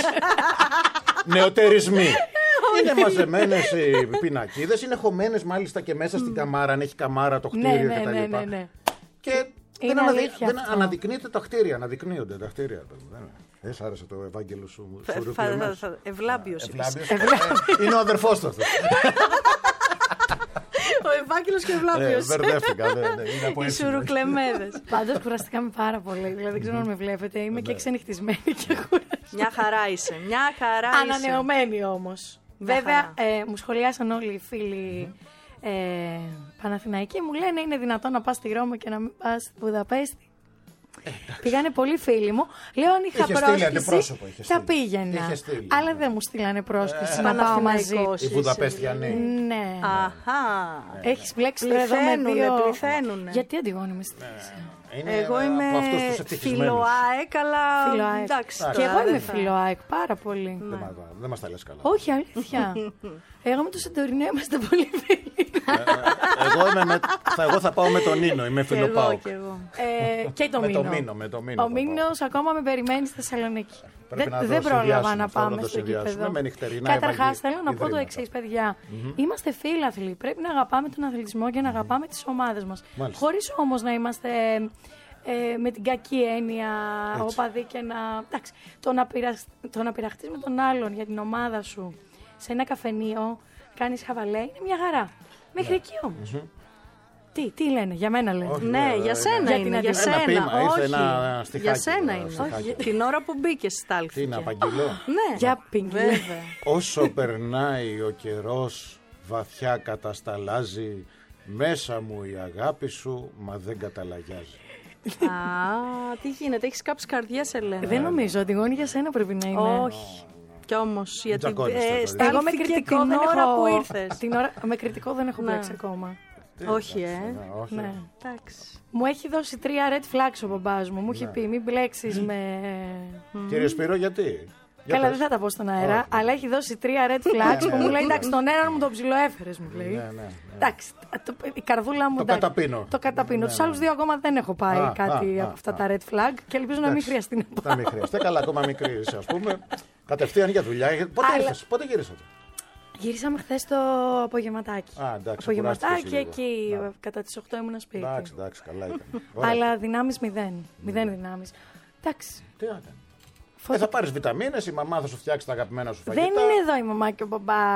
Νεοτερισμοί. Είναι μαζεμένες οι πινακίδες, είναι χωμένες μάλιστα και μέσα στην καμάρα, αν έχει καμάρα το Ναι, κτίριο ναι, κτλ. ναι, ναι, ναι. Και Είναι δεν, αναδει... αλήθεια δεν αυτό. αναδεικνύεται τα κτίρια, αναδεικνύονται τα κτίρια. Δεν, δεν σ' άρεσε το Ευάγγελο σου, Θα- θα- σουρουκλεμές. θα- Ευλάμπιος είπες. Ευλάμπιος. Ε, Είναι ο αδερφός του αυτό. Ο Ευάγγελος και Ε, Ευλάμπιος. Μπερδεύτηκα, ναι, ναι, είναι από Οι έτσι. σουρουκλεμέδες. Πάντως κουραστήκαμε πάρα πολύ. Δηλαδή, δεν ξέρω αν με βλέπετε. Είμαι και ξενυχτισμένη και κουραστική. Μια χαρά είσαι. Μια χαρά είσαι. Ανανεωμένη όμως. Μια Βέβαια, χαρά. ε, μου σχολιάσαν όλοι οι φίλοι ε, Παναθηναϊκοί. Μου λένε είναι δυνατόν να πας στη Ρώμη και να μην πας στη Βουδαπέστη. Πήγανε πολλοί φίλοι μου. Λέω αν είχα Είχε στείλει πρόσκληση αντιπρόσωπο, είχε θα στείλει. πήγαινα. Είχε στείλει. Αλλά δεν μου στείλανε πρόσκληση να πάω μαζί. Παναθηναϊκός Η είσαι, Βουδαπέστιανή. Ναι. Αχα. Έχεις μπλέξει τώρα εδώ με Πληθαίνουνε, δύο... πληθαίνουνε. Γιατί Αντιγόνη με στήριξε. Είναι Εγώ είμαι από αυτούς τους ευτυχισμένους. φιλοάεκ, αλλά Φιλοάεκ. εντάξει. Και τώρα εγώ δεν είμαι θα- φιλοάεκ πάρα πολύ. Δεν μας- Δεν μας τα λες καλά. Όχι, αλήθεια. Εγώ με το Σαντορινό είμαστε πολύ φίλοι. Εγώ, είμαι με, θα, εγώ θα πάω με τον Νίνο, είμαι Και εγώ, φιλοπάοκ. και εγώ. Ε, και το Με το Μήνο. Μήνο, με το Μήνο Ο θα πάω. Μήνος ακόμα με περιμένει στη Θεσσαλονίκη. Πρέπει Δεν, να το δεν πρόλαβα συνδυάσουμε να αυτό, να πάμε το στο συνδυάσουμε γήπεδο. με νυχτερινά Καταρχάς Ευαγγε- θέλω να πω το ιδρύματα. εξή, παιδιά. Είμαστε φίλαθλοι. Πρέπει να αγαπάμε τον αθλητισμό και να αγαπάμε τις ομάδες μας. Μάλιστα. Χωρίς όμως να είμαστε ε, με την κακή έννοια οπαδοί και να. Εντάξει, το να, πειρασ... το να πειραχτείς με τον άλλον για την ομάδα σου σε ένα καφενείο, κάνεις χαβαλέ, είναι μια χαρά. Μέχρι εκεί όμως. Τι, τι λένε, για μένα λένε. Όχι, Ναι, βέβαια, για σένα για είναι. την Για Ένα σένα. ποίημα, ήρθε Όχι. ένα στιχάκι Για σένα εδώ, είναι. στιχάκι. Όχι. Την ώρα που μπήκε, Τι στάλθηκε. είναι, απαγγελώ. Ναι, Για πίγγι. βέβαια. Όσο περνάει ο καιρός βαθιά κατασταλάζει, μέσα μου η αγάπη σου μα δεν καταλαγιάζει. Α, τι γίνεται, έχει κάψει καρδιές, Ελένα. Δεν νομίζω, Αντιγόνη για σένα πρέπει να είναι. Όχι. Κι όμως, γιατί Τζακώνεις το ε, τώρα. στάλθηκε Εγώ με κριτικό την δεν ώρα έχω... που ήρθες. Την ώρα... Με κριτικό δεν έχω Ναι. μπλέξει ακόμα. Όχι, ε. Ναι, όχι. Ναι. Εντάξει. Μου έχει δώσει τρία red flags ο μπαμπάς μου. Μου έχει πει μην μπλέξεις με... Κύριε Σπύρο, γιατί. Για Καλά, πες. δεν θα τα πω στον αέρα, αλλά έχει δώσει τρία red flags που μου λέει εντάξει, τον έναν μου τον ψιλοέφερες, μου λέει. Ναι, ναι, ναι. Εντάξει, το- η καρδούλα μου. Το εντάξει, καταπίνω. Το καταπίνω. Ναι, Τους ναι. άλλους δύο ακόμα δεν έχω πάει Α, κάτι α, από α, αυτά α. τα red flag και ελπίζω να μην Εντάξει. χρειαστεί να Θα πάω. μην χρειαστεί. Καλά, ακόμα μικρή είσαι, ας πούμε. Κατευθείαν για δουλειά. Πότε Αλλά- ήρθες, πότε γυρίσατε. Γυρίσαμε χθε το απογευματάκι. Α, εντάξει, Απογευματάκι κουράστηκες εκεί, λίγο. Ναι. κατά τις οκτώ ήμουν σπίτι. Εντάξει, εντάξει, καλά ήταν. Ωραία. Αλλά δυνάμεις μηδέν. Μηδέν δυνάμεις. Εντάξει. Τι να κάνει. Φως- Ε, θα πάρεις βιταμίνες, η μαμά θα σου φτιάξει τα αγαπημένα σου Δεν φαγητά. είναι εδώ η μαμά και ο μπαμπάς.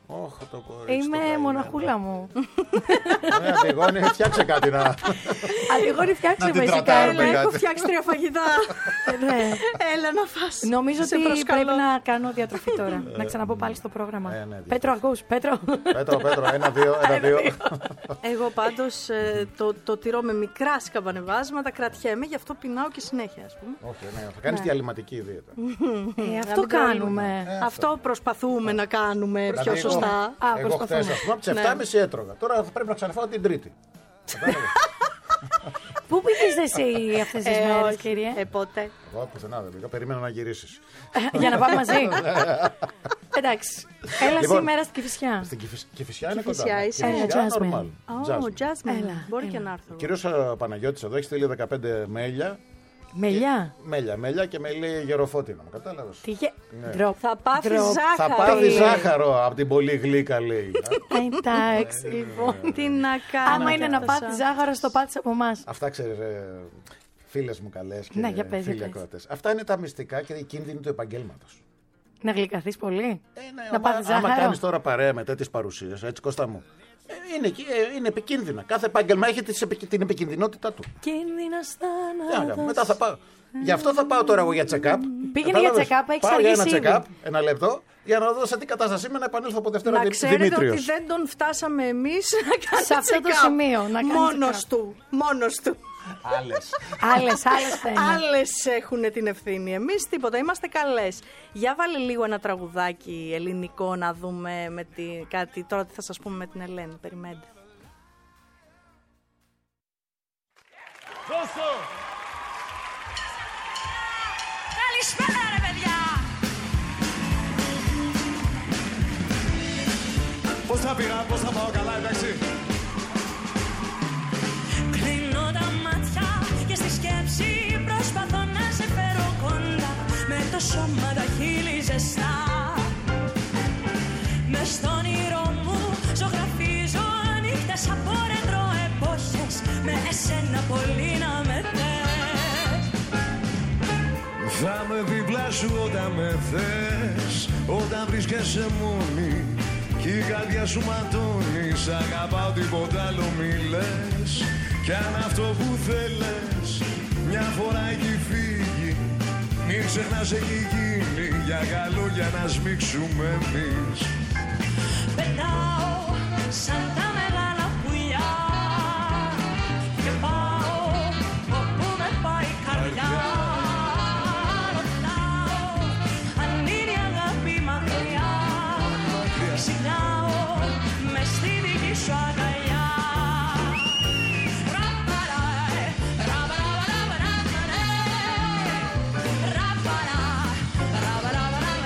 Όχι, το κορίτσι. Είμαι μοναχούλα μου. Ναι, Αντιγόνη, φτιάξε κάτι να. Αντιγόνη, φτιάξε Να την με εσύ τρατάρουμε κάτι. κάτι. Έχω φτιάξει τρία φαγητά. Ναι. Έλα να φας. Νομίζω Σε ότι προσκαλώ. πρέπει να κάνω διατροφή τώρα. Να ξαναπώ πάλι στο πρόγραμμα. Ε, ναι, Πέτρο, ακούς, Πέτρο. Πέτρο, Πέτρο, ένα, δύο, ένα, δύο. Εγώ πάντως ε, το, το τηρώ με μικρά σκαμπανεβάσματα, κρατιέμαι, γι' αυτό πεινάω και συνέχεια, ας πούμε. Όχι, ναι, θα κάνεις διαλυματική δίαιτα. Ε, αυτό μην το κάνουμε. Αυτό προσπαθούμε να κάνουμε πιο Δηλαδή, εγώ- σωστά. Α, Εγώ προσπαθούμε. χθες, ας πούμε, από τις Ναι. εφτά και μισή έτρωγα. Τώρα θα πρέπει να ξαναφάω την Τρίτη. Κατάλαβες? Πού πήγες εσύ αυτές τις Ε, μέρες, όχι. κύριε? Ε, πότε. Εγώ πουθενά δεν πήγα, περίμενα να γυρίσεις. Για να πάμε μαζί. Εντάξει. Έλα Λοιπόν, σήμερα στην Κηφισιά. Στην Κηφισ- Κηφισιά είναι κοντά. Κηφισιά είσαι. Έλα, Jasmine. normal. Ω, Jasmine. Jasmine. Έλα, Μπορεί έλα. και να έρθω. Ο κύριος ε, Παναγιώτης εδώ έχει στείλει δεκαπέντε μέλια. Μελιά. Μέλια, μέλια και με λέει γεροφώτινα. Μου κατάλαβες? Τι γε... Ναι. Ντροπ. Θα πάθει Ντροπ. Θα ζάχαρη. πάθει ζάχαρο από την πολύ γλύκα, λέει. Εντάξει, λοιπόν. Τι να κάνω. Άμα είναι να πάθει ζάχαρο, το πάτης από εμά. Αυτά ξέρεις, ε, φίλες μου καλές και Ναι, για πες, για φίλοι πες. ακροατές. Αυτά είναι τα μυστικά και οι κίνδυνοι του επαγγέλματος. Να γλυκαθείς πολύ. Ε, ναι, Να άμα- πάθεις άμα ζάχαρο. κάνεις τώρα παρέα με τέτοιες παρουσίες, έτσι Κώστα μου, ε, είναι, εκεί, ε, είναι επικίνδυνα. Κάθε επάγγελμα έχει τις επικ- την επικινδυνότητά του. Κίνδυνος Τι να κάνουμε, θάνατος. μετά θα πάω. Γι' αυτό θα πάω τώρα εγώ για check-up. Πήγαινε για Κατάλαβες? check-up, έχεις Πάω για ένα αργήσει ήδη. check-up, ένα λεπτό, για να δω σε τι κατάσταση είμαι να επανέλθω από Δευτέρα Να Δη- ξέρετε Δημήτριος. ότι δεν τον φτάσαμε εμείς να κάνει Σε αυτό το check-up. σημείο, να κάνει Μόνος check-up. του. Μόνος του. Άλλες. Άλλες, άλλες θα είναι. Άλλες έχουν την ευθύνη. Εμείς τίποτα, είμαστε καλές. Για βάλε λίγο ένα τραγουδάκι ελληνικό να δούμε με τη, κάτι τώρα τι θα σας πούμε με την Ελένη. Περιμένετε. Καλησπέρα ρε παιδιά! Πώς θα πήγα, πώς θα πάω καλά, εντάξει. Κλείνω τα μάτια και στη σκέψη προσπαθώ να σε φέρω κοντά. Με το σώμα τα χείλη ζεστά. Μες στο όνειρό μου ζωγραφίζω νύχτες από ρετρό εποχές. Με εσένα πολύ να με θες. Θα με δίπλα σου όταν με θες, όταν βρίσκεσαι μόνη κι η καρδιά σου ματώνει. Σ' αγαπάω, τίποτα άλλο μη λες. Κι αν αυτό που θέλες μια φορά έχει φύγει, μην ξεχνάς έχει γίνει για καλό για να σμίξουμε εμείς. Πετάω σαν τα μεγάλα πουλιά και πάω όπου με πάει η καρδιά. Ρωτάω αν είναι η αγάπη μακριά. Ξυπνάω μες στη δική σου αγκαλιά. Ραπαρά, ραπαρά, ραπαρά, ραπαρά, ραπαρά,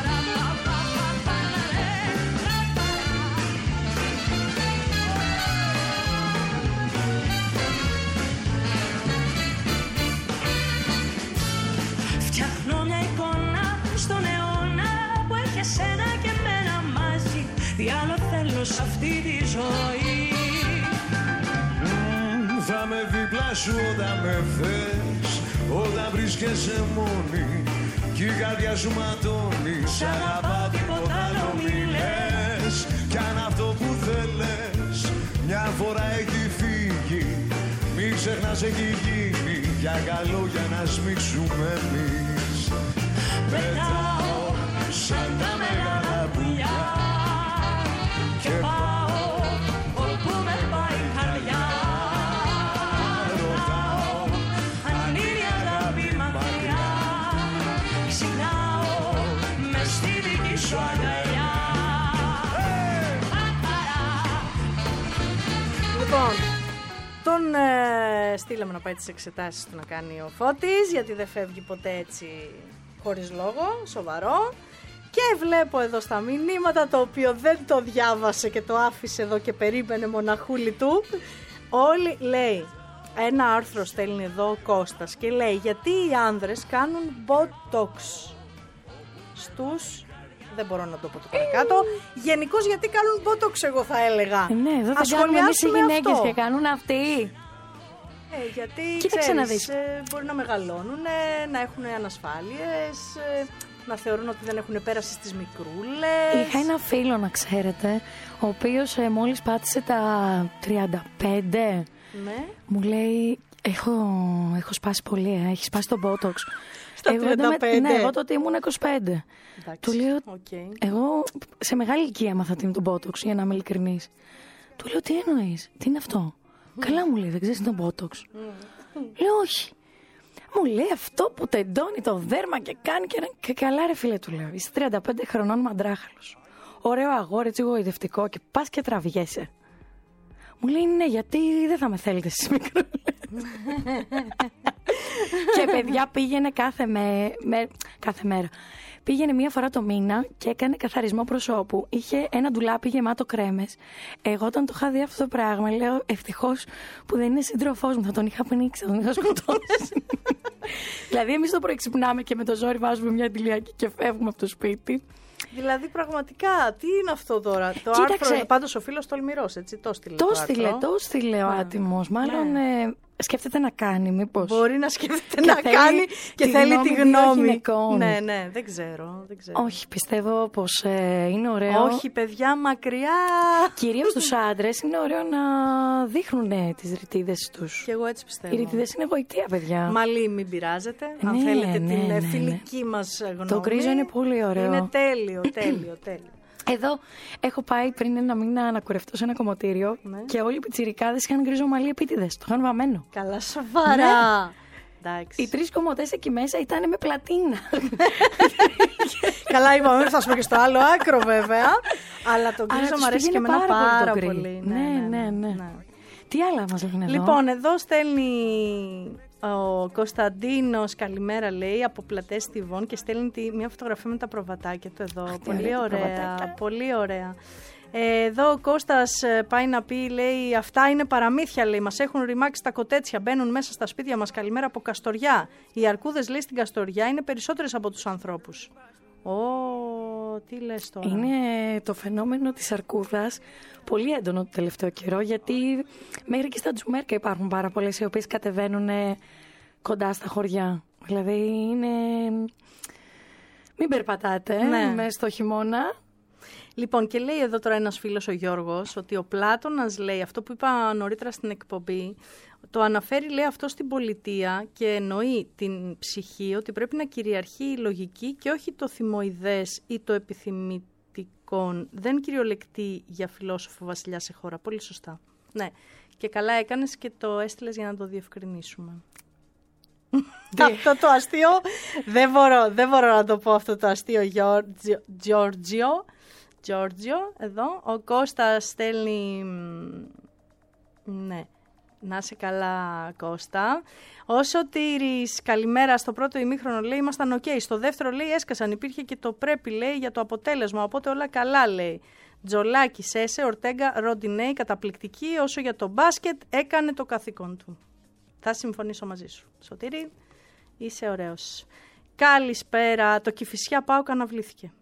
φτιάχνω μια εικόνα στον αιώνα που έχει εσένα και εμένα μαζί. Τι άλλο θέλω σε αυτή τη ζωή. Μμμ, θα με δίπλα σου όταν με θες, όταν βρίσκεσαι μόνη κι η καρδιά σου ματώνει. Σ' αγαπάω, τίποτα άλλο μη λες. Κι αν αυτό που θέλες μια φορά έχει φύγει, μην ξεχνάς έχει γίνει για καλό για να σμίξουμε εμείς. Πετάω σαν τα μεγάλα πουλιά και πάω όπου με πάει η καρδιά. Ρωτάω αν είναι η αγάπη μακριά. Ξυπνάω μες στη δική σου αγκαλιά. Λοιπόν, τον ε, στείλαμε να πάει τις εξετάσεις του να κάνει ο Φώτης, γιατί δεν φεύγει ποτέ έτσι χωρίς λόγο, σοβαρό. Και βλέπω εδώ στα μηνύματα, το οποίο δεν το διάβασε και το άφησε εδώ και περίμενε μοναχούλη του. Όλοι, λέει, ένα άρθρο στέλνει εδώ ο Κώστας και λέει γιατί οι άνδρες κάνουν botox στους... Δεν μπορώ να το πω το παρακάτω. Γενικώς γιατί κάνουν botox, εγώ θα έλεγα. Ε, Ναι, εδώ Ας δεν κάνουμε εμείς οι σχολιάσουμε γυναίκες αυτό. και κάνουν αυτοί. Ε, γιατί Κοίταξε ξέρεις, να δεις. ε, μπορεί να μεγαλώνουν, να έχουν ανασφάλειες. Ε, να θεωρούν ότι δεν έχουν πέρασει στις μικρούλες. Είχα ένα φίλο, να ξέρετε, ο οποίος ε, μόλις πάτησε τα τριάντα πέντε, Ναι. μου λέει, έχω, έχω σπάσει πολύ, ε, έχει σπάσει το Botox. Στα εγώ, τριάντα πέντε. Ναι, εγώ τότε ήμουν είκοσι πέντε. Εντάξει, Του λέω, okay. εγώ σε μεγάλη ηλικία έμαθα τι είναι το Botox, για να είμαι ειλικρινής. Του λέω, τι εννοείς, τι είναι αυτό? Καλά, μου λέει, δεν ξέρεις τι είναι το Botox? Λέω, όχι. Μου λέει, αυτό που τεντώνει το δέρμα και κάνει και, και καλά, ρε φίλε, του λέω. Είσαι τριάντα πέντε χρονών μαντράχαλος. Ωραίο αγόρι, έτσι γοητευτικό, και πας και τραβιέσαι. Μου λέει, ναι, γιατί δεν θα με θέλετε στις μικρούλες. Και παιδιά, πήγαινε κάθε, με, με, κάθε μέρα. Πήγαινε μία φορά το μήνα και έκανε καθαρισμό προσώπου. Είχε ένα ντουλάπι γεμάτο κρέμες. Εγώ όταν το είχα δει αυτό το πράγμα, λέω, ευτυχώς που δεν είναι σύντροφός μου. Θα τον είχα πνίξει, θα τον είχα σκοτώσει. Δηλαδή, εμείς το πρωί ξυπνάμε και με το ζόρι βάζουμε μια αντιλιακή και φεύγουμε από το σπίτι. Δηλαδή, πραγματικά, τι είναι αυτό τώρα? Το Κοίταξε, άρθρο, πάντως ο φίλος τολμηρός, έτσι, το στείλε. Το το στείλε, άρθρο. το στείλε ο άτιμος. Μάλλον Ναι. ε, σκέφτεται να κάνει, μήπως. Μπορεί να σκέφτεται Και να θέλει κάνει και τη θέλει γνώμη τη δύο γνώμη. γυναικών. Ναι, ναι, δεν ξέρω, δεν ξέρω. Όχι, πιστεύω πως ε, είναι ωραίο. Όχι, παιδιά, μακριά. Κυρίως στους άντρες είναι ωραίο να δείχνουν τις ρητίδες τους. Και εγώ έτσι πιστεύω. Οι ρητίδες είναι γοητεία, παιδιά. Μαλή, μην πειράζετε. Αν Ναι, θέλετε ναι, την ναι, ναι. φιλική μας γνώμη. Το γκρίζο είναι πολύ ωραίο. Είναι τέλειο, τέλειο, τέλειο. Εδώ έχω πάει πριν ένα μήνα να κουρευτώ σε ένα κομμωτήριο Ναι. και όλοι οι πιτσιρικάδες είχαν γκρίζο μαλλί επίτηδες. Το είχαν βαμμένο. Καλά, σοβαρά. Εντάξει. Οι τρεις κομμωτές εκεί μέσα ήταν με πλατίνα. Καλά, είπαμε, δεν φτάσουμε και στο άλλο άκρο, βέβαια. Αλλά το Αλλά γκρίζο τους μου αρέσει και πήγαινε εμένα πάρα πάρα πολύ το πολύ. γκρι. Ναι, ναι, ναι. Τι άλλα μας λένε εδώ? Λοιπόν, εδώ στέλνει ο Κωνσταντίνος, καλημέρα, λέει, από Πλατές Τιβών, και στέλνει τη, μια φωτογραφία με τα προβατάκια του εδώ. Αχ, πολύ ωραία τα ωραία, προβατάκια. πολύ ωραία. Ε, εδώ ο Κώστας ε, πάει να πει, λέει, αυτά είναι παραμύθια, λέει, μας έχουν ρημάξει τα κοτέτσια, μπαίνουν μέσα στα σπίτια μας, καλημέρα από Καστοριά. Οι αρκούδες, λέει, στην Καστοριά είναι περισσότερες από τους ανθρώπους. Ω, τι λες τώρα? Είναι το φαινόμενο της αρκούδας πολύ έντονο το τελευταίο καιρό, γιατί μέχρι και στα Τζουμέρκα υπάρχουν πάρα πολλές οι οποίες κατεβαίνουν ε, κοντά στα χωριά. Δηλαδή είναι... Μην περπατάτε Ναι. ε, μέσα στο χειμώνα. Λοιπόν, και λέει εδώ τώρα ένας φίλος, ο Γιώργος, ότι ο Πλάτωνας, λέει, αυτό που είπα νωρίτερα στην εκπομπή, το αναφέρει, λέει, αυτό στην πολιτεία και εννοεί την ψυχή, ότι πρέπει να κυριαρχεί η λογική και όχι το θυμοειδές ή το επιθυμητικό. Δεν κυριολεκτεί για φιλόσοφο βασιλιά σε χώρα. Πολύ σωστά. Ναι. Και καλά έκανες και το έστειλες για να το διευκρινίσουμε. Αυτό το αστείο, δεν μπορώ, δεν μπορώ να το πω αυτό το αστείο, Γιώργιο. Γιώργιο. Γιώργιο, εδώ. Ο Κώστας στέλνει... Ναι. Να είσαι καλά, Κώστα. Ο Σωτήρης, καλημέρα. Στο πρώτο ημίχρονο, λέει, ήμασταν οκ. Okay. Στο δεύτερο, λέει, έσκασαν. Υπήρχε και το πρέπει, λέει, για το αποτέλεσμα. Οπότε όλα καλά, λέει. Τζολάκη, Σέσε, Ορτέγκα, Ροντινέη, καταπληκτική. Όσο για το μπάσκετ, έκανε το καθήκον του. Θα συμφωνήσω μαζί σου. Σωτήρη, είσαι ωραίος. Καλησπέρα. Το Κηφισιά ΠΑΟΚ αναβλήθηκε.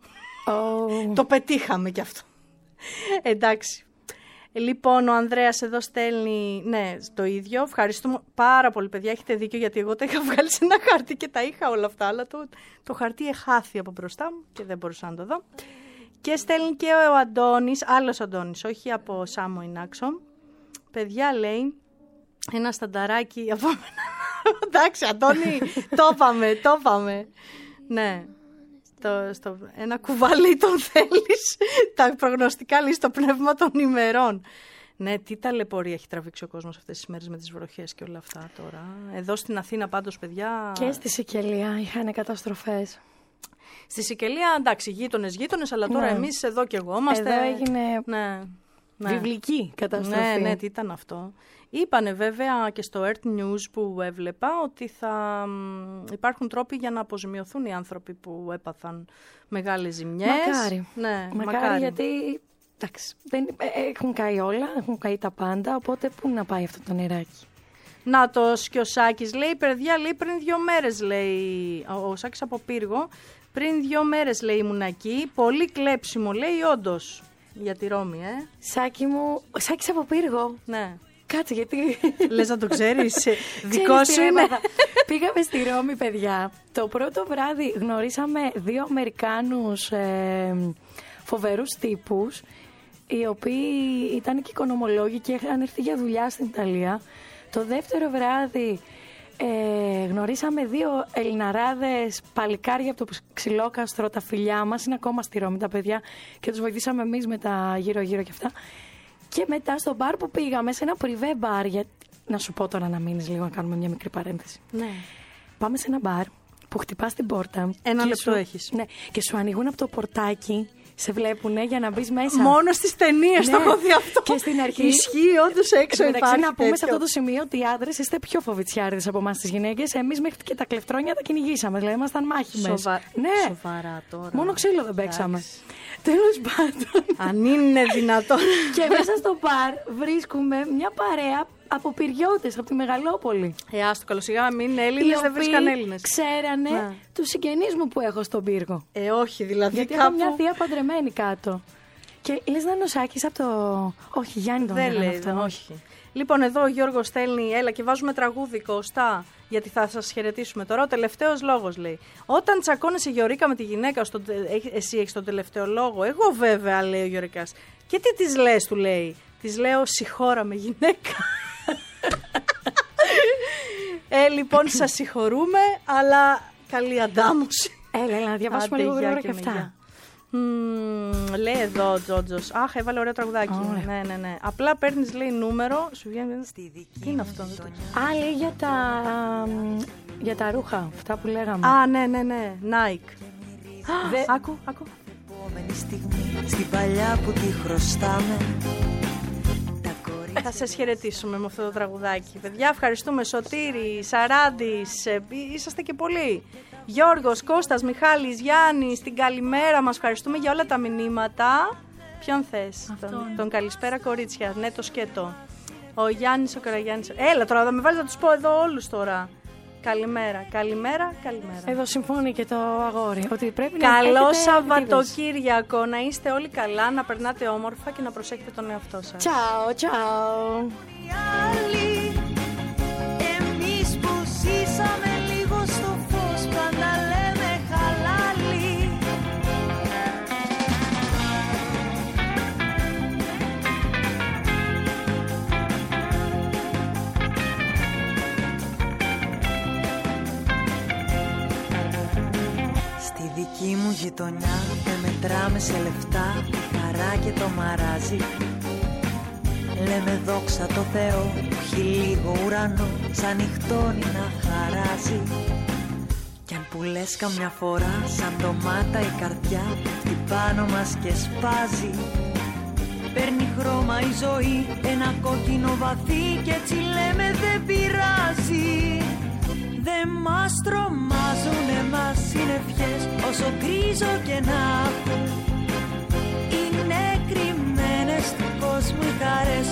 Oh. Το πετύχαμε κι αυτό. Εντάξει. Λοιπόν, ο Ανδρέας εδώ στέλνει, ναι, το ίδιο. Ευχαριστούμε πάρα πολύ, παιδιά. Έχετε δίκιο, γιατί εγώ τα είχα βγάλει σε ένα χαρτί και τα είχα όλα αυτά. Αλλά το, το χαρτί εχάθη από μπροστά μου και δεν μπορούσα να το δω. Και στέλνει και ο Αντώνης, άλλος Αντώνης, όχι από Σάμο Ινάξο. Παιδιά, λέει, ένα στανταράκι από μένα. Εντάξει, Αντώνη, το είπαμε, το είπαμε. Ναι. Στο, στο, ένα κουβαλί τον θέλεις, τα προγνωστικά, λέει, στο πνεύμα των ημερών. Ναι, τι ταλαιπωρία έχει τραβήξει ο κόσμος αυτές τις μέρες με τις βροχές και όλα αυτά τώρα. Εδώ στην Αθήνα πάντως, παιδιά... Και στη Σικελία είχαν καταστροφές. Στη Σικελία, εντάξει, γείτονες, γείτονες, αλλά τώρα Ναι. εμείς εδώ και εγώ είμαστε... Εδώ έγινε Ναι. Ναι. βιβλική καταστροφή. Ναι, ναι, τι ήταν αυτό. Είπανε βέβαια και στο Earth News που έβλεπα ότι θα μ, υπάρχουν τρόποι για να αποζημιωθούν οι άνθρωποι που έπαθαν μεγάλες ζημιές. Μακάρι. Ναι, μακάρι, μακάρι. γιατί εντάξει, δεν, ε, έχουν καεί όλα, έχουν καεί τα πάντα, οπότε πού να πάει αυτό το νεράκι. Να το και ο Σάκης λέει, παιδιά, λέει, πριν δύο μέρες, λέει, ο, ο Σάκης από Πύργο, πριν δύο μέρες, λέει, ήμουν εκεί, πολύ κλέψιμο, λέει, όντως, για τη Ρώμη, ε. Σάκη μου, Σάκης από Πύργο. Ναι. Κάτσε, γιατί. Λες να το ξέρεις. Δικό σου είναι. Πήγαμε στη Ρώμη, παιδιά. Το πρώτο βράδυ γνωρίσαμε δύο Αμερικάνους ε, φοβερούς τύπους, οι οποίοι ήταν και οικονομολόγοι και είχαν έρθει για δουλειά στην Ιταλία. Το δεύτερο βράδυ ε, γνωρίσαμε δύο Ελληναράδες παλικάρια από το Ξυλόκαστρο, τα φιλιά μας. Είναι ακόμα στη Ρώμη τα παιδιά και τους βοηθήσαμε εμείς με τα γύρω-γύρω και αυτά. Και μετά στο μπαρ που πήγαμε, σε ένα πριβέ μπαρ, για... να σου πω τώρα να μείνεις λίγο να κάνουμε μια μικρή παρένθεση. Ναι. Πάμε σε ένα μπαρ που χτυπάς την πόρτα. Ένα λεπτό σου... έχεις. Ναι, και σου ανοίγουν από το πορτάκι, σε βλέπουνε για να μπεις μέσα. Μόνο στις ταινίες ναι. το έχω δει αυτό. Και στην αρχή. Ισχύει, όντως έξω υπάρχει. Να πούμε τέτοιο. σε αυτό το σημείο ότι οι άντρες είστε πιο φοβητσιάριδες από εμάς τις γυναίκες. Εμείς μέχρι και τα κλεφτρόνια τα κυνηγήσαμε. Δηλαδή ήμασταν μάχημες. Σοβα... Ναι. Σοβαρά τώρα. Μόνο ξύλο δεν παίξαμε. Τέλος πάντων. Αν είναι δυνατόν. Και μέσα στο μπαρ βρίσκουμε μια παρέα από πυριώτες, από τη Μεγαλόπολη. Ε, άστο, καλοσιγά, μην είναι Έλληνες, δεν βρίσκαν Έλληνες. Ξέρανε ναι. τους συγγενείς μου που έχω στον πύργο. Ε, όχι, δηλαδή. Γιατί κάπου... έχω μια θεία παντρεμένη κάτω. Και λες να νοσάκεις από το. Όχι, Γιάννη τον δεν λέει, αυτό. όχι. Λοιπόν, εδώ ο Γιώργος στέλνει, έλα και βάζουμε τραγούδι, Κωστά, γιατί θα σας χαιρετήσουμε τώρα. Ο τελευταίος λόγος λέει. Όταν τσακώνεσαι Γιωρίκα με τη γυναίκα σου, εσύ έχεις τον τελευταίο λόγο. Εγώ βέβαια, λέει ο Γιωρικάς. Και τι της λες, του λέει. Της λέω, συγχώρα με γυναίκα. ε, λοιπόν, σας συγχωρούμε, αλλά καλή αντάμωση. Έλα, έλα, να διαβάσουμε Άντε, λίγο γρήγορα και και αυτά. Mm, λέει εδώ ο Τζότζος. Αχ, έβαλε ωραίο τραγουδάκι. Ωραία. Ναι, ναι, ναι. Απλά παίρνεις, λέει, νούμερο. Σου βγαίνει. Τι είναι αυτό, δεν το ξέρω. Α, λέει για τα, για τα ρούχα, αυτά που λέγαμε. Α, ναι, ναι, ναι. Nike. Δε... Άκου, άκου. Επόμενη στιγμή, στην παλιά που τη χρωστάμε. Θα σας χαιρετήσουμε με αυτό το τραγουδάκι. Παιδιά, ευχαριστούμε. Σωτήρη, Σαράντης, ε, είσαστε και πολλοί. Γιώργος, Κώστας, Μιχάλης, Γιάννης, την καλημέρα μας. Ευχαριστούμε για όλα τα μηνύματα. Ποιον θες? Τον, τον καλησπέρα κορίτσια. Ναι, το σκέτο. Ο Γιάννης, ο Καραγιάννης. Έλα τώρα, θα με βάλεις να τους πω εδώ όλους τώρα. Καλημέρα, καλημέρα, καλημέρα. Εδώ συμφωνεί και το αγόρι. Ότι πρέπει να Καλό έχετε Σαββατοκύριακο. Να είστε όλοι καλά, να περνάτε όμορφα και να προσέχετε τον εαυτό σας. Τσάω, τσάω. Εμείς που ζήσαμε λίγο στο φως, πάντα λέμε χαλάλι. Στη δική μου γειτονιά δεν μετράμε σε λεφτά τη χαρά και το μαράζι. Λέμε δόξα τω Θεώ που έχει λίγο ουρανό σαν νυχτώνει να χαράζει. Κι αν που λες καμιά φορά σαν ντομάτα η καρδιά χτυπάνω μας και σπάζει. Παίρνει χρώμα η ζωή, ένα κόκκινο βαθύ κι έτσι λέμε δεν πειράζει. Δεν μας τρομάζουν εμάς οι νευχές όσο γκρίζο και να έχω. Είναι κρυμμένες του κόσμου οι χαρές